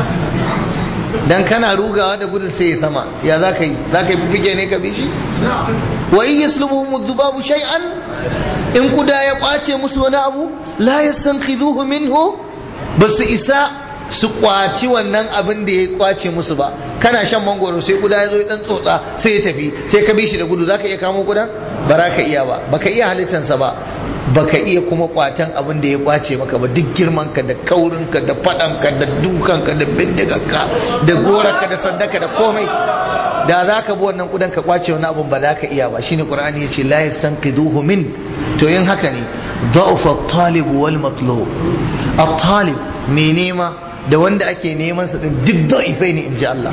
dan kana rugawa da gudun sai ya sama, ya za ka yi za ka yi fifike ne ka bi shi. wa in yaslubuhum dhubabu shay'an, in kuda ya kwace musu wani abu la yastanqidhuhu minhu, basu isa su kwaci wannan abin da ya kwace musu ba. kana shan mangoro sai kuda ya zo ya dan tsotsa sai ya tafi, sai ka bi shi da gudu, za ka iya kamo kuda? ba za ka iya ba, baka iya halittansa ba, baka iya kuma kwatan abin da ya kwace maka ba, duk girmanka da kaurinka da fadanka da dukanka da bindigarka da gorarka da sandaka da komai, da za ka bi wannan kudan ka kwace wani abin ba za ka iya ba. shine qur'ani yace la yastanqiduhu min, to yin haka ne da'ufa at-talib wal matlub. at-talib mai nema da wanda ake neman sa din duk da'ifai ne inji Allah.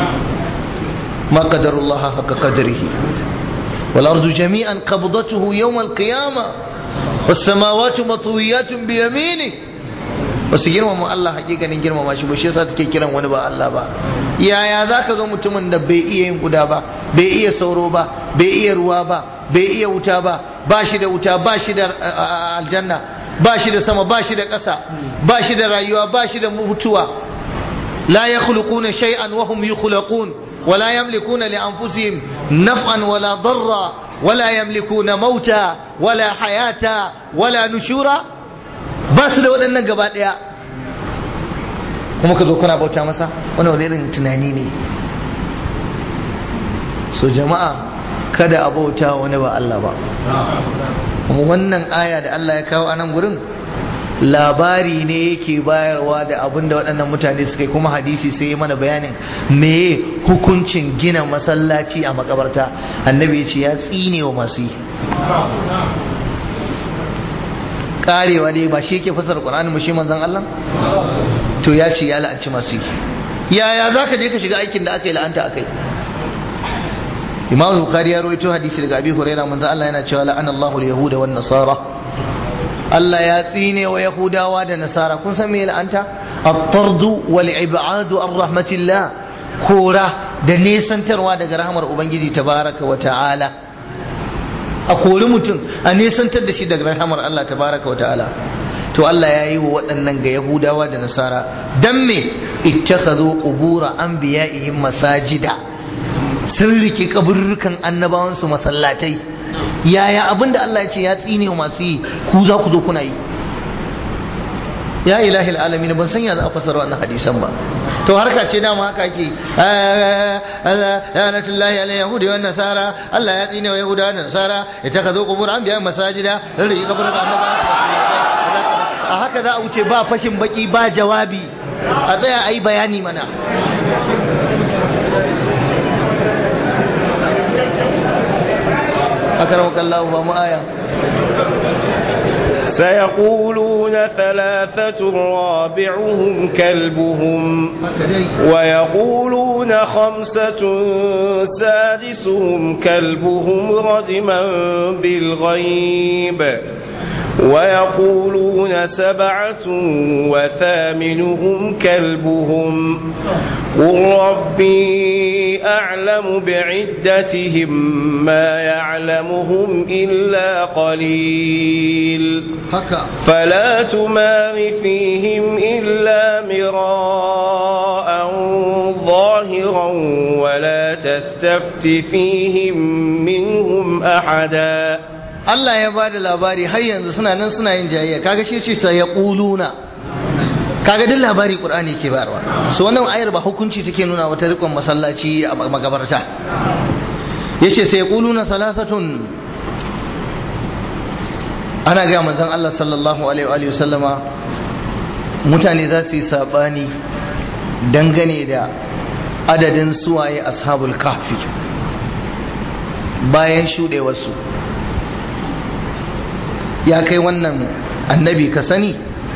ma qadarullah haqqa qadrihi wal ardu jami'an qabdatuhu yawm al-qiyamah والسماوات مطويات بيمينه. wasu girmama Allah hakikanin girmama shi ba, shi yasa suke kiran wani ba Allah ba. yaya zaka zo mutumin da bai iya yin guda ba, bai iya sauro ba, bai iya ruwa ba, bai iya wuta ba, ba shi da wuta, ba shi da aljanna, ba shi da sama, ba shi da ƙasa, ba shi da rayuwa, ba shi da mutuwa. la yakhluquna shay'an wa hum yukhlaqun wa la yamlikuna li anfusihim naf'an wala darra ولا يملكون موتا ولا حياة ولا نشورا. ba su da waɗannan gaba ɗaya kuma ka zo kana bauta masa, wani wani irin tunani ne. so jama'a kada a bauta wani ba Allah ba. kuma wannan aya da Allah ya kawo a nan gurin labari ne yake bayarwa da abin da waɗannan mutane suka yi, kuma hadisi sai mana bayanin meye hukuncin gina masallaci a makabarta. annabi ya ce ya tsine wa masu yi. karewa dai ba shi yake fasar Qur'ani mu shi manzon Allah, to ya ce ya la'anci masu yi. yaya za ka je ka shiga aikin da aka yi la'anta akai? Imam Bukhari ya rawaito hadisi daga Abi Hurairah, manzon Allah yana cewa la'ana Allahu al-yahuda wan nasara, Allah ya tsine wa Yahudawa da Nasara. kun san me la'anta? at-tardu wal ib'adu an rahmatillah, kora da nesantarwa daga rahmar ubangiji tabaraka wa ta'ala. a kori mutum a nesantar da shi daga rahmar Allah tabaraka wa ta'ala. to Allah ya yi wa waɗannan ga Yahudawa da Nasara, dan me ittakhadhu qubura anbiya'ihim masajida, sun rike kaburrukan annabawansu masallatai. yaya abinda Allah ya ce ya tsine masu yi, ku za ku zo kuna yi? ya ilahi alamin, ban san ya za a fasara wannan hadisan ba. to harka ce dama haka ake, la'natullahi ala yahudi wan nasara, Allah ya tsine wa yahudawa da nasara, ita ka zo kubur an biya masajida, rike kaburin annabawa. a haka za a wuce ba fashin baki ba jawabi, a tsaya a yi bayani mana. أكرمك الله فهم آية. سيقولون ثلاثة رابعهم كلبهم ويقولون خمسة سادسهم كلبهم رجما بالغيب ويقولون سبعة وثامنهم كلبهم قل ربي أعلم بعدتهم ما يعلمهم إلا قليل فلا تمار فيهم إلا مراء ظاهرا ولا تستفت فيهم منهم أحدا. Allah ya bada labari har yanzu suna nan suna yin jayayya, kaga shi ce sai ya quluna, kaga duk labari qur'ani ke bayarwa. So wannan ayar ba hukunci take nuna wata rikon masallaci a magabarta. yace sai yaquluna salasatun, ana ga manzon Allah sallallahu alaihi wa sallama mutane za su yi sabani dangane da adadin suwaye ashabul kahfi bayan shudewarsu. Ya kai wannan annabi ka sani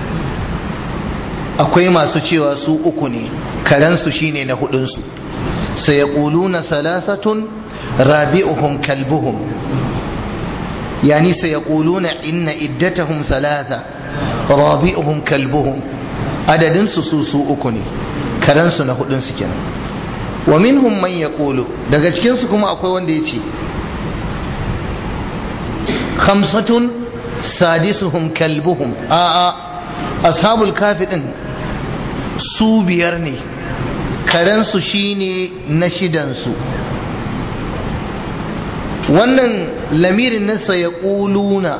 akwai masu cewa su uku ne, karensu shine na hudunsu. sai yaquluna salasatun rabi'uhum kalbuhum, yani sai yaquluna inna iddatahum salasa rabi'uhum kalbuhum, adadin su su su uku ne, karensu na hudunsu kenan. wa minhum man yaqulu, daga cikin su kuma akwai wanda yace khamsatun sadisuhum kalbuhum, a a ashabul kafi din su biyar ne, karensu shine na shidansu. wannan lamirin nasa ya ƙuluna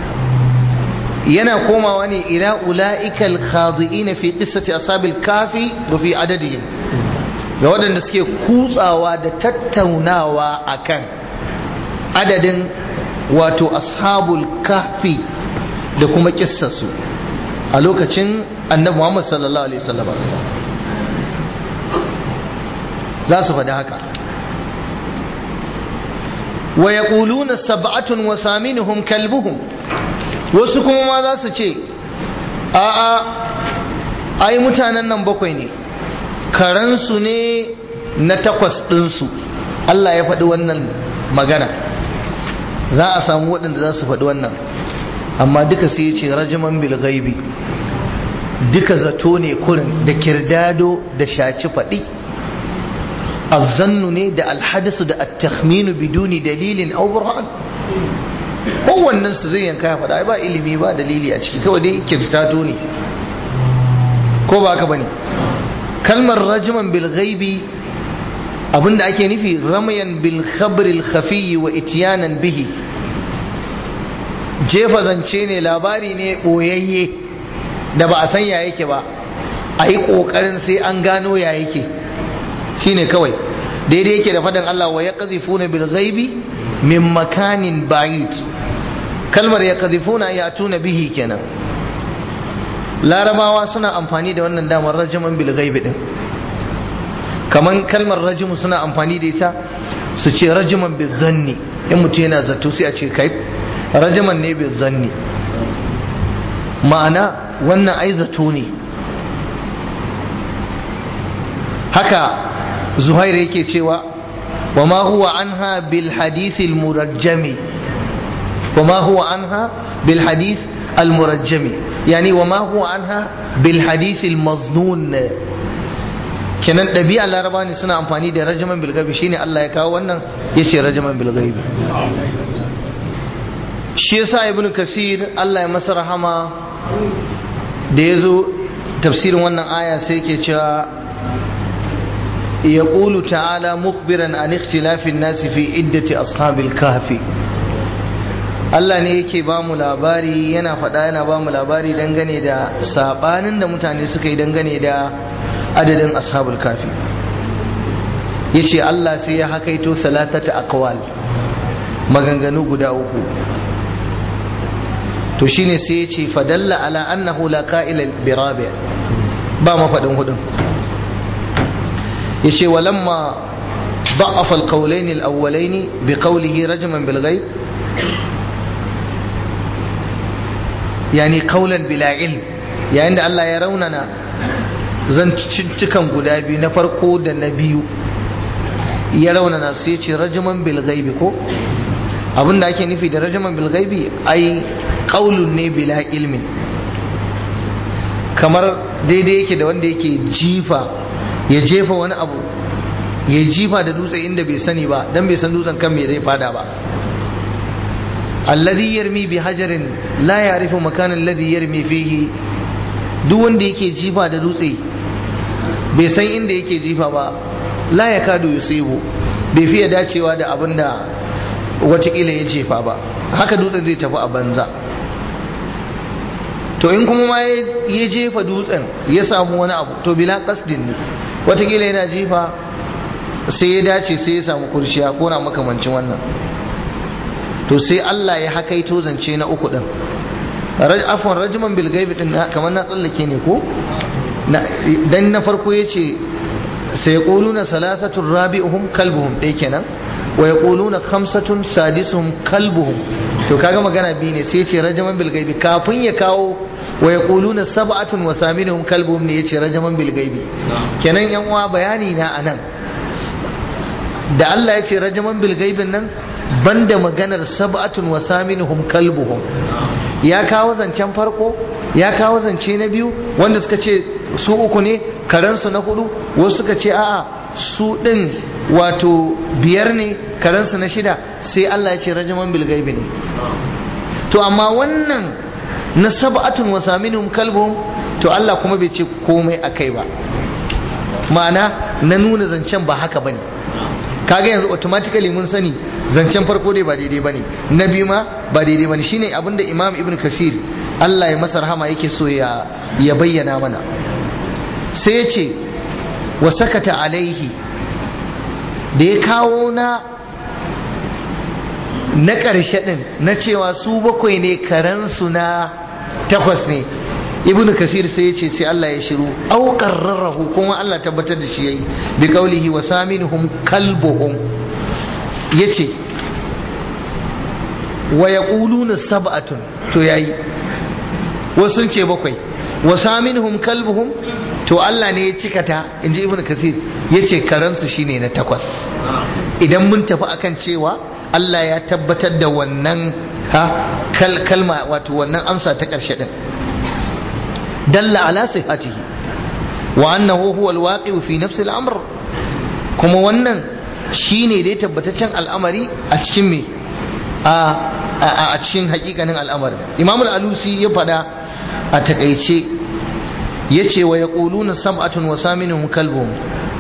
yana komawa ne ila ula'ikal khadi'ina fi qissati ashabil kafi wa fi adadihim, ga waɗanda suke kutsawa da tattaunawa akan adadin wato ashabul kafi da kuma kissarsu a lokacin annabi Muhammad sallallahu alaihi wasallam. za su faɗi haka. wa yaquluna sab'atun wa saminuhum kalbuhum, wasu kuma ma za su ce a a ai mutanen nan bakwai ne, karansu ne na takwas ɗinsu. Allah ya faɗi wannan magana, za a samu waɗanda za su faɗi wannan, amma duka sai ya ce rajiman bil ghaibi, duka zato ne kurin da kirdado da shaci faɗi. azzannu ne da alhadisu da at-takhminu biduni dalilin aw burhan, kowannen su zai yanka ya faɗa ba ilimi ba dalili a ciki, kawai dai kirtato ne, ko ba haka bane. kalmar rajman bil ghaibi abinda ake nufi ramayan bil khabri al khafi wa ityanan bihi, jefa zance ne, labari ne boyayye da ba a san ya yake ba, a yi kokarin sai an gano ya yake, shine kawai. daidai yake da faɗin Allah wa yaqzifuna bil ghaibi min makanin ba'id, kalmar yaqzifuna yatuna bihi kenan. larabawa suna amfani da wannan damar rajaman bil ghaibi din, kaman kalmar rajimu suna amfani da ita su ce rajaman bil zanni, in mutum yana zato sai a ce kai rajaman ne bil zanni, ma'ana wannan ai zato ne. haka zuhair yake cewa wa ma huwa anha bil hadith al murajjami, wa ma huwa anha bil hadith al murajjami, yani wa ma huwa anha bil hadith al maznun. kenan dabi'a laraba ne suna amfani da rajaman bil ghaibi, shine Allah ya kawo wannan yace rajaman bil ghaibi. shi yasa ibnu kasir Allah ya masa rahama da yazo tafsirin wannan aya sai yake cewa يقول تعالى مخبرا عن اختلاف الناس في عدة أصحاب الكهف. Allah ne yake ba mu labari, yana faɗa yana ba mu labari dangane da sabanin da mutane suka yi dangane da adadin ashabul kafi. yace Allah sai ya hakaito salatata aqwal, maganganu guda uku. to shine sai yace fadalla ala annahu la qa'ila bi rabi', ba mafadin hudun. yace walamma ضعف القولين الأولين بقوله رجما بالغيب، يعني قولا بلا علم، يعني الله يروننا zancincikan guda biyu na farko da na biyu ya raunana sai ce rajaman bil ghaibi, ko abinda ake nufi da rajaman bil ghaibi ai qaulun ne bila ilmin, kamar daidai yake da wanda yake jifa ya jefa wani abu, ya jifa da dutse inda bai sani ba dan bai san dutsen kan me zai fada ba. alladhi yarmi bi hajarin la ya'rifu makan alladhi yarmi fihi, duk wanda yake jifa da dutse bai san inda yake jifa ba, la yakadu yusibu, bai fiye dacewa da abinda watakila ya jefa ba, haka dutsen zai tafi a banza. to in kuma ma ya jefa dutsen ya samu wani abu to bila qasdin ne, watakila yana jefa sai ya dace sai ya samu kurciya ko na makamancin wannan, to sai Allah ya hakaito zance na uku din afwan rajman bil gaibi din kamar na tsallake ne ko dan na farko yace sai yaquluna salasatun rabi'uhum kalbuhum dai kenan wa yaquluna khamsatun sadisuhum kalbuhum, to kaga magana biyu ne sai yace rajman bil gaibi kafin ya kawo wa yaquluna sab'atun wa saminuhum kalbuhum ne yace rajman bil gaibi. Kenan yan uwa bayani na anan da Allah yace rajman bil gaibin nan banda maganar sab'atun wa saminuhum kalbuhum, ya kawo zancen farko ya kawo zance na biyu wanda suka ce su uku ne karansu na hudu, wasu suka ce a'a su din wato biyar ne karansu na shida, sai Allah ya ce rajaman bil gaibi ne. To amma wannan na sab'atun wa saminuhum kalbuhum to Allah kuma bai ce komai akai ba, ma'ana na nuna zancen ba haka bane. Kaga yanzu automatically mun sani zancen farko dai ba daidai bane, na biyu ma ba daidai bane, shine abinda Imam Ibn Kasir Allah ya masa rahama yake so ya ya bayyana mana. Sai ya ce wa sakata alaihi, da ya kawo na na ƙarshe din na cewa su bakwai ne karansu na takwas ne, Ibn Kasir sai ya ce sai Allah ya shiru au qarrarahu, kuma Allah tabbatar da shi yayi bi qawlihi wa saminuhum kalbuhum, yace wa yaquluna sab'atun to yayi, wasu sun ce bakwai, wa saminuhum kalbuhum to Allah ne ya cika ta, inji Ibn Kasir yace karansu shine na takwas. Idan mun tafi akan cewa Allah ya tabbatar da wannan ha kalma wato wannan amsa ta ƙarshe din, dalla ala sihhatihi wa annahu huwa alwaqi fi nafsi al-amr, kuma wannan shine dai tabbataccen al'amari a cikin me a a cikin hakikanin al'amarin. Imam al-Alusi ya fada a takeice yace wa yaquluna sab'atun wa saminuhum kalbuhum,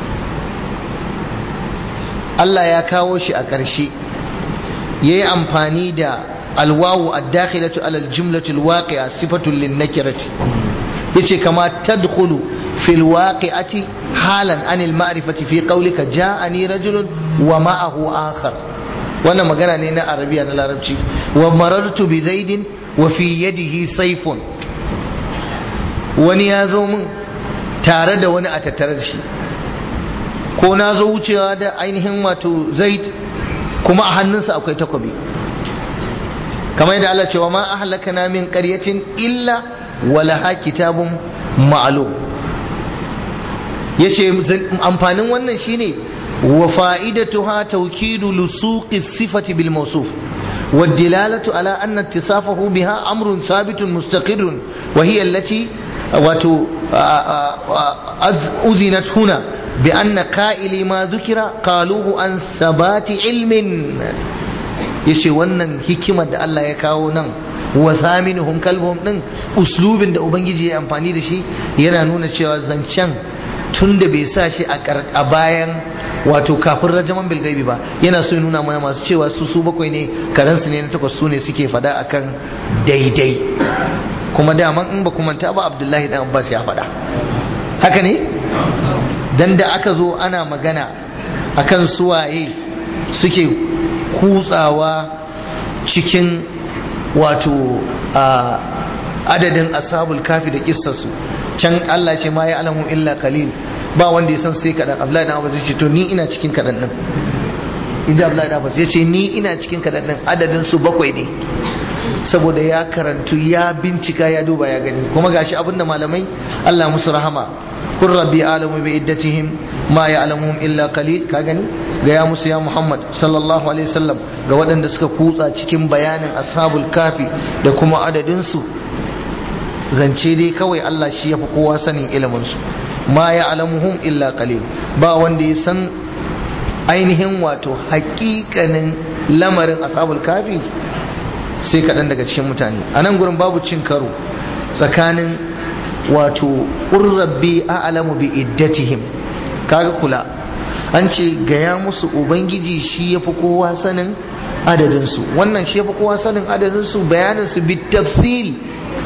Allah ya kawo shi a ƙarshe yayi amfani da alwawu ad-dakhilatu ala al-jumlati al-waqi'a sifatun lin-nakirati, yace kama tadkhulu fil waqi'ati halan anil ma'rifati fi qawlika ja'ani rajulun wa ma'ahu akhar. Wannan magana ne na arabiya na larabci. Wa marartu bi zaidin wa fi yadihi sayfun, wani ya zo min tare da wani a tattare da shi, ko na zo wucewa da ainihin wato zaid kuma a hannunsa akwai takobi, kamar yadda Allah ce wa ma ahlakana min qaryatin illa walaha kitabun ma'lum. Yace amfanin wannan shine wa fa'idatuha tawkidu lusuqi sifati bil mawsuf والدلالة على أن اتصافه بها أمر ثابت مستقر، وهي التي أذنت هنا بأن قائل ما ذكر قالوه عن ثبات علم. yace wannan hikimar da Allah ya kawo nan wa zaminuhum kalbuhum din uslubin da ubangiji ya amfani da shi yana nuna cewa zancen tunda bai sa shi a bayan wato kafin rajaman bil gaibi ba, yana so ya nuna mana masu cewa su su bakwai ne karansu ne na takwas su ne suke fada akan daidai. Kuma daman in ba kuma ta ba Abdullahi dan Abbas ya fada haka ne, dan da aka zo ana magana akan suwaye suke kutsawa cikin wato adadin ashabul kafi da kissarsu, can Allah ce ma ya alamu illa qalil, ba wanda ya san sai kadan. Abdullahi dan Abbas ya ce to ni ina cikin kadan din, inda Abdullahi dan Abbas ya ce ni ina cikin kadan din, adadin su bakwai ne, saboda ya karantu ya bincika ya duba ya gani. Kuma gashi abinda malamai Allah musu rahama, kun rabbi alamu bi iddatihim ma ya'lamuhum illa qalil, ka gani ga ya musu ya Muhammad sallallahu alaihi wasallam ga waɗanda suka kutsa cikin bayanin ashabul kafi da kuma adadin su, zance dai kawai Allah shi yafi kowa sanin ilimin su. Ma ya'lamuhum illa qalil, ba wanda ya san ainihin wato haƙiƙanin lamarin ashabul kafi sai kaɗan daga cikin mutane. A nan gurin babu cin karo tsakanin wato ƙurrabbi a'lamu bi iddatihim, kaga kula an ce gaya musu ubangiji shi ya fi kowa sanin adadinsu, wannan shi ya fi kowa sanin adadinsu, bayaninsu bi tafsil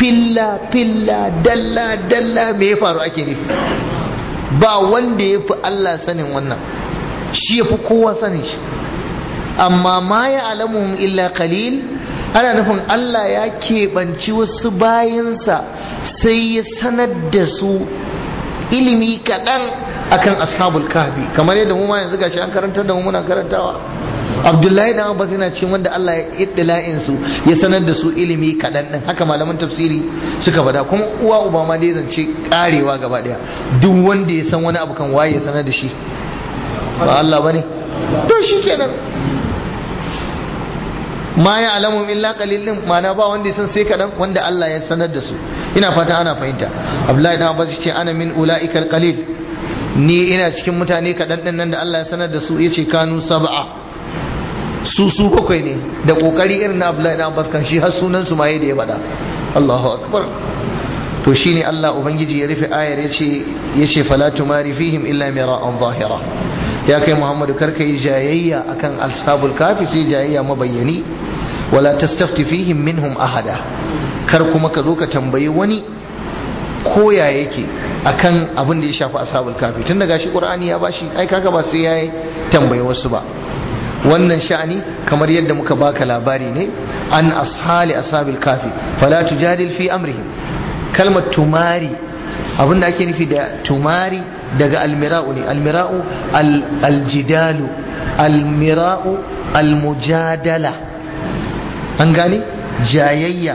filla filla dalla dalla me ya faru ake nufi. Ba wanda ya fi Allah sanin wannan, shi ya fi kowa sanin shi. Amma ma ya alamuhum illa qalil, ana nufin Allah ya keɓanci wasu bayansa sai ya sanar da su ilimi kaɗan akan ashabul kahfi, kamar yadda mu ma yanzu gashi an karantar da mu muna karantawa. Abdullahi dan Abbas yana cikin wanda Allah ya iddila'in su ya sanar da su ilimi kaɗan din, haka malaman tafsiri suka faɗa. Kuma uwa uba ma dai zance karewa gaba daya, duk wanda ya san wani abu kan waye ya sanar da shi, ba Allah bane. To shikenan, ma ya alamu illa qalilin, mana ba wanda ya san sai kadan wanda Allah ya sanar da su. Ina fata ana fahimta. Abdullahi dan Abbas ce ana min ulaikal qalil, ni ina cikin mutane kadan din nan da Allah ya sanar da su. Yace kanu sab'a, su su bakwai ne. Da kokari irin na Abdullahi dan Abbas kan shi har sunan su ma yayi da ya bada. Allahu akbar. To shine Allah ubangiji ya rufe ayar yace yace fala tumari fihim illa mira'an zahira. Ya kai Muhammadu karka yi jayayya akan ashabul kafi sai jayayya mabayyani. Wala tastafti fihim minhum ahada, kar kuma ka zo ka tambayi wani koya yake akan abin da ya shafi ashabul kafi. Tun daga shi Qur'ani ya bashi, ai kaga ba sai yayi tambayi wasu ba. Wannan sha'ani kamar yadda muka baka labari ne an ashali ashabil kafi fala tujadil fi amrihim. Kalmar tumari, abin da ake nufi da tumari daga almira'u ne. Almira'u aljidalu, almira'u almujadala, an gane jayayya.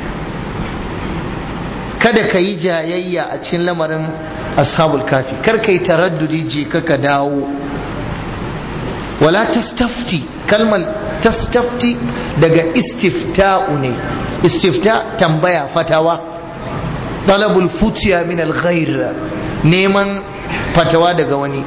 Kada ka yi jayayya a cikin lamarin ashabul kafi, kar ka yi taraddudi je ka dawo. Wala tastafti, kalmar tastafti daga istifta'u ne. Istifta tambaya, fatawa. Talabul futiya min al-ghair, neman fatawa daga wani.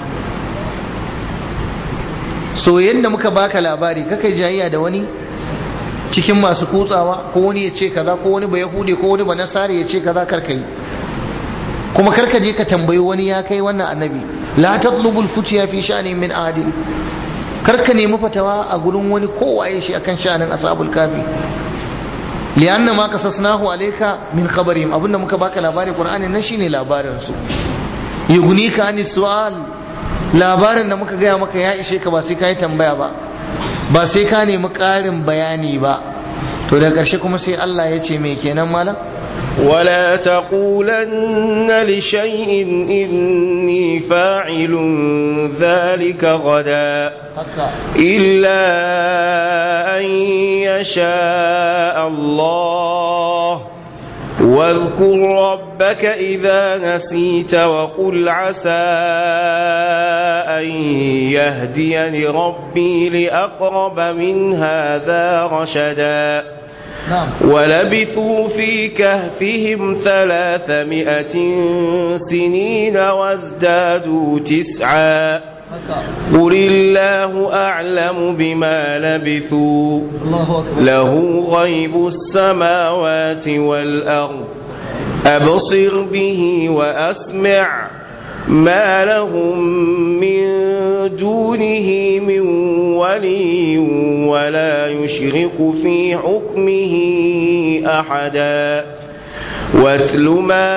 So yadda muka baka labari, kaka jayayya da wani cikin masu kutsawa, ko wani ya ce kaza, ko wani ba yahudi ko wani ba nasari ya ce kaza, karka yi. Kuma karka je ka tambayi wani ya kai wannan annabi. La tatlubul futiya fi sha'nin min adil, karka nemi fatawa a gurin wani kowaye shi akan sha'anin ashabul kafi. lianna ma qasasnahu alayka min khabarihim, abinda muka baka labarin Qur'ani nan shine labarin su. Yughnika anis su'al, labarin da muka gaya maka ya ishe ka, ba sai kai tambaya ba, ba sai ka nemi ƙarin bayani ba. To da ƙarshe kuma sai Allah ya ce me kenan malam? ولا تقولن لشيء إني فاعل ذلك غدا إلا أن يشاء الله واذكر ربك إذا نسيت وقل عسى أن يهديني ربي لأقرب من هذا رشدا. ولبثوا في كهفهم ثلاثمائة سنين وازدادوا تسعا قل الله أعلم بما لبثوا له غيب السماوات والأرض أبصر به وأسمع ما لهم من دونه من ولي ولا يشرك في حكمه أحدا. واتل ما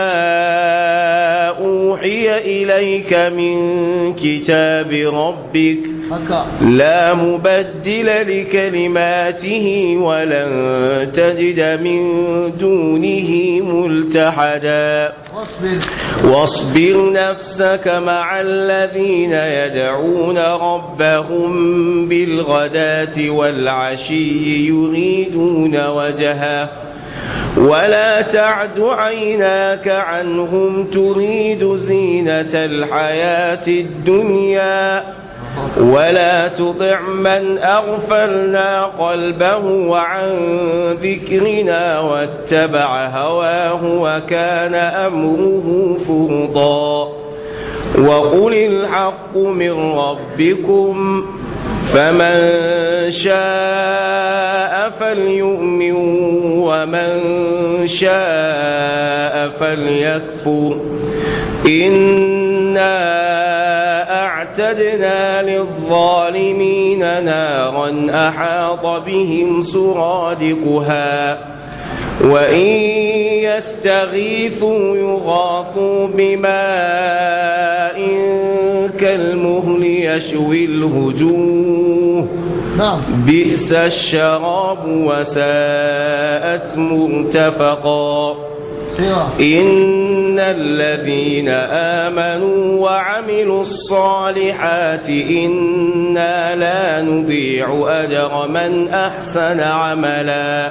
أوحي إليك من كتاب ربك لا مبدل لكلماته ولن تجد من دونه ملتحدا. واصبر نفسك مع الذين يدعون ربهم بالغداة والعشي يريدون وجهه ولا تعد عيناك عنهم تريد زينة الحياة الدنيا ولا تطع من أغفلنا قلبه عن ذكرنا واتبع هواه وكان أمره فرطا. وقل الحق من ربكم فمن شاء فليؤمن ومن شاء فليكفر إنا أعتدنا للظالمين نارا أحاط بهم سرادقها وإن يستغيثوا يغاثوا بماء كالمهل يشوي الوجوه نعم بئس الشراب وساءت مرتفقا إن الذين آمنوا وعملوا الصالحات إنا لا نضيع أجر من أحسن عملا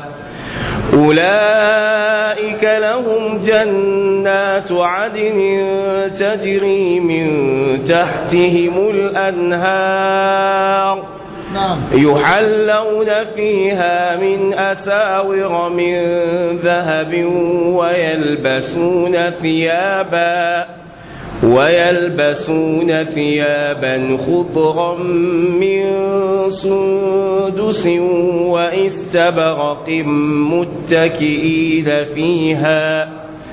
أولئك لهم جنات عدن تجري من تحتهم الأنهار يحلون فيها من أساور من ذهب ويلبسون ثيابا ويلبسون ثيابا خضرا من سندس واستبرق متكئين فيها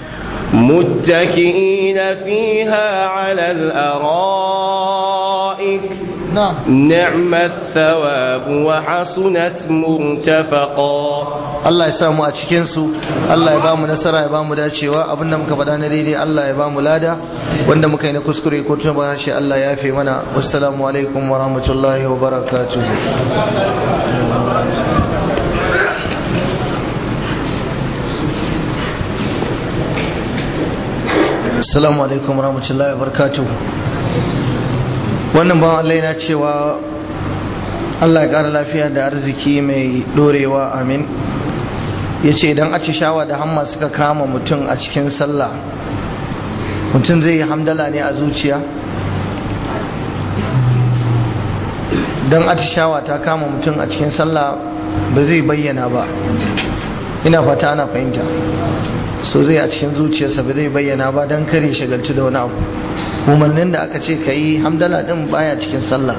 متكئين فيها على الأرائك نعم الثواب وحسنت مرتفقا. Allah ya samu a cikinsu, Allah ya ba mu nasara, ya ba mu dacewa, abinda muka faɗa na daidai Allah ya ba mu lada, wanda muka yi na kuskure ko tun ba shi Allah ya fi mana. Wassalamu alaikum wa rahmatullahi wa barakatuh. Assalamu alaikum wa rahmatullahi wa barakatuh. Wannan bawan Allah yana cewa Allah ya ƙara lafiya da arziki mai ɗorewa, amin. Ya ce idan atishawa da hamma suka kama mutum a cikin sallah, mutum zai yi hamdala ne a zuciya? Don atishawa ta kama mutum a cikin sallah ba zai bayyana ba, ina fata ana fahimta. So zai a cikin zuciyarsa ba zai bayyana ba don kare shagaltu da wani abu. Umarnin da aka ce ka yi hamdala din baya cikin sallah,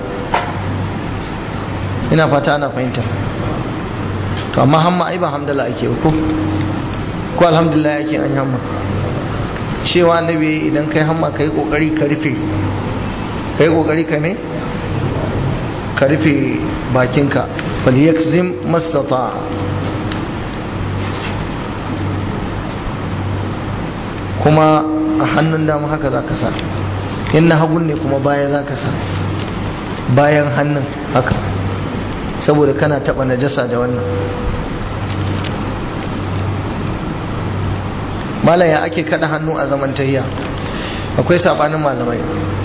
ina fata ana fahimta. To amma hamma ai ba hamdala ake ba ko ko alhamdulillah ake an yi hamma. Cewa annabi idan kai hamma kai kokari ka rufe, kai kokari ka me ka rufe bakinka, fal yakzim mastata. Kuma a hannun dama haka za ka sa, in na hagun ne kuma baya za ka sa, bayan hannun haka, saboda kana taɓa najasa da wannan. Malaya ake kada hannu a zaman tahiya, akwai sabanin malamai.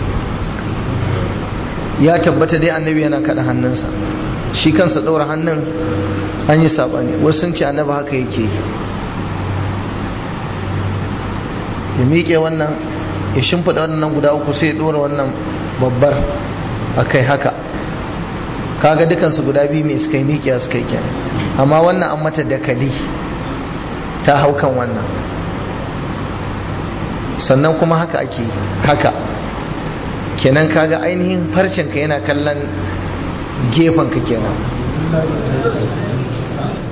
Ya tabbata dai annabi yana kada hannunsa, shi kansa ɗaura hannun an yi sabani. Wasu sun ce annabi haka yake, ya miƙe wannan, ya shimfiɗa wannan guda uku, sai ya ɗora wannan babbar a kai haka. Kaga dukansu guda biyu mai suka yi miƙe suka yi kenan, amma wannan an mata dakali ta haukan wannan. Sannan kuma haka ake haka kenan, kaga ainihin farcenka yana kallon gefen ka kenan.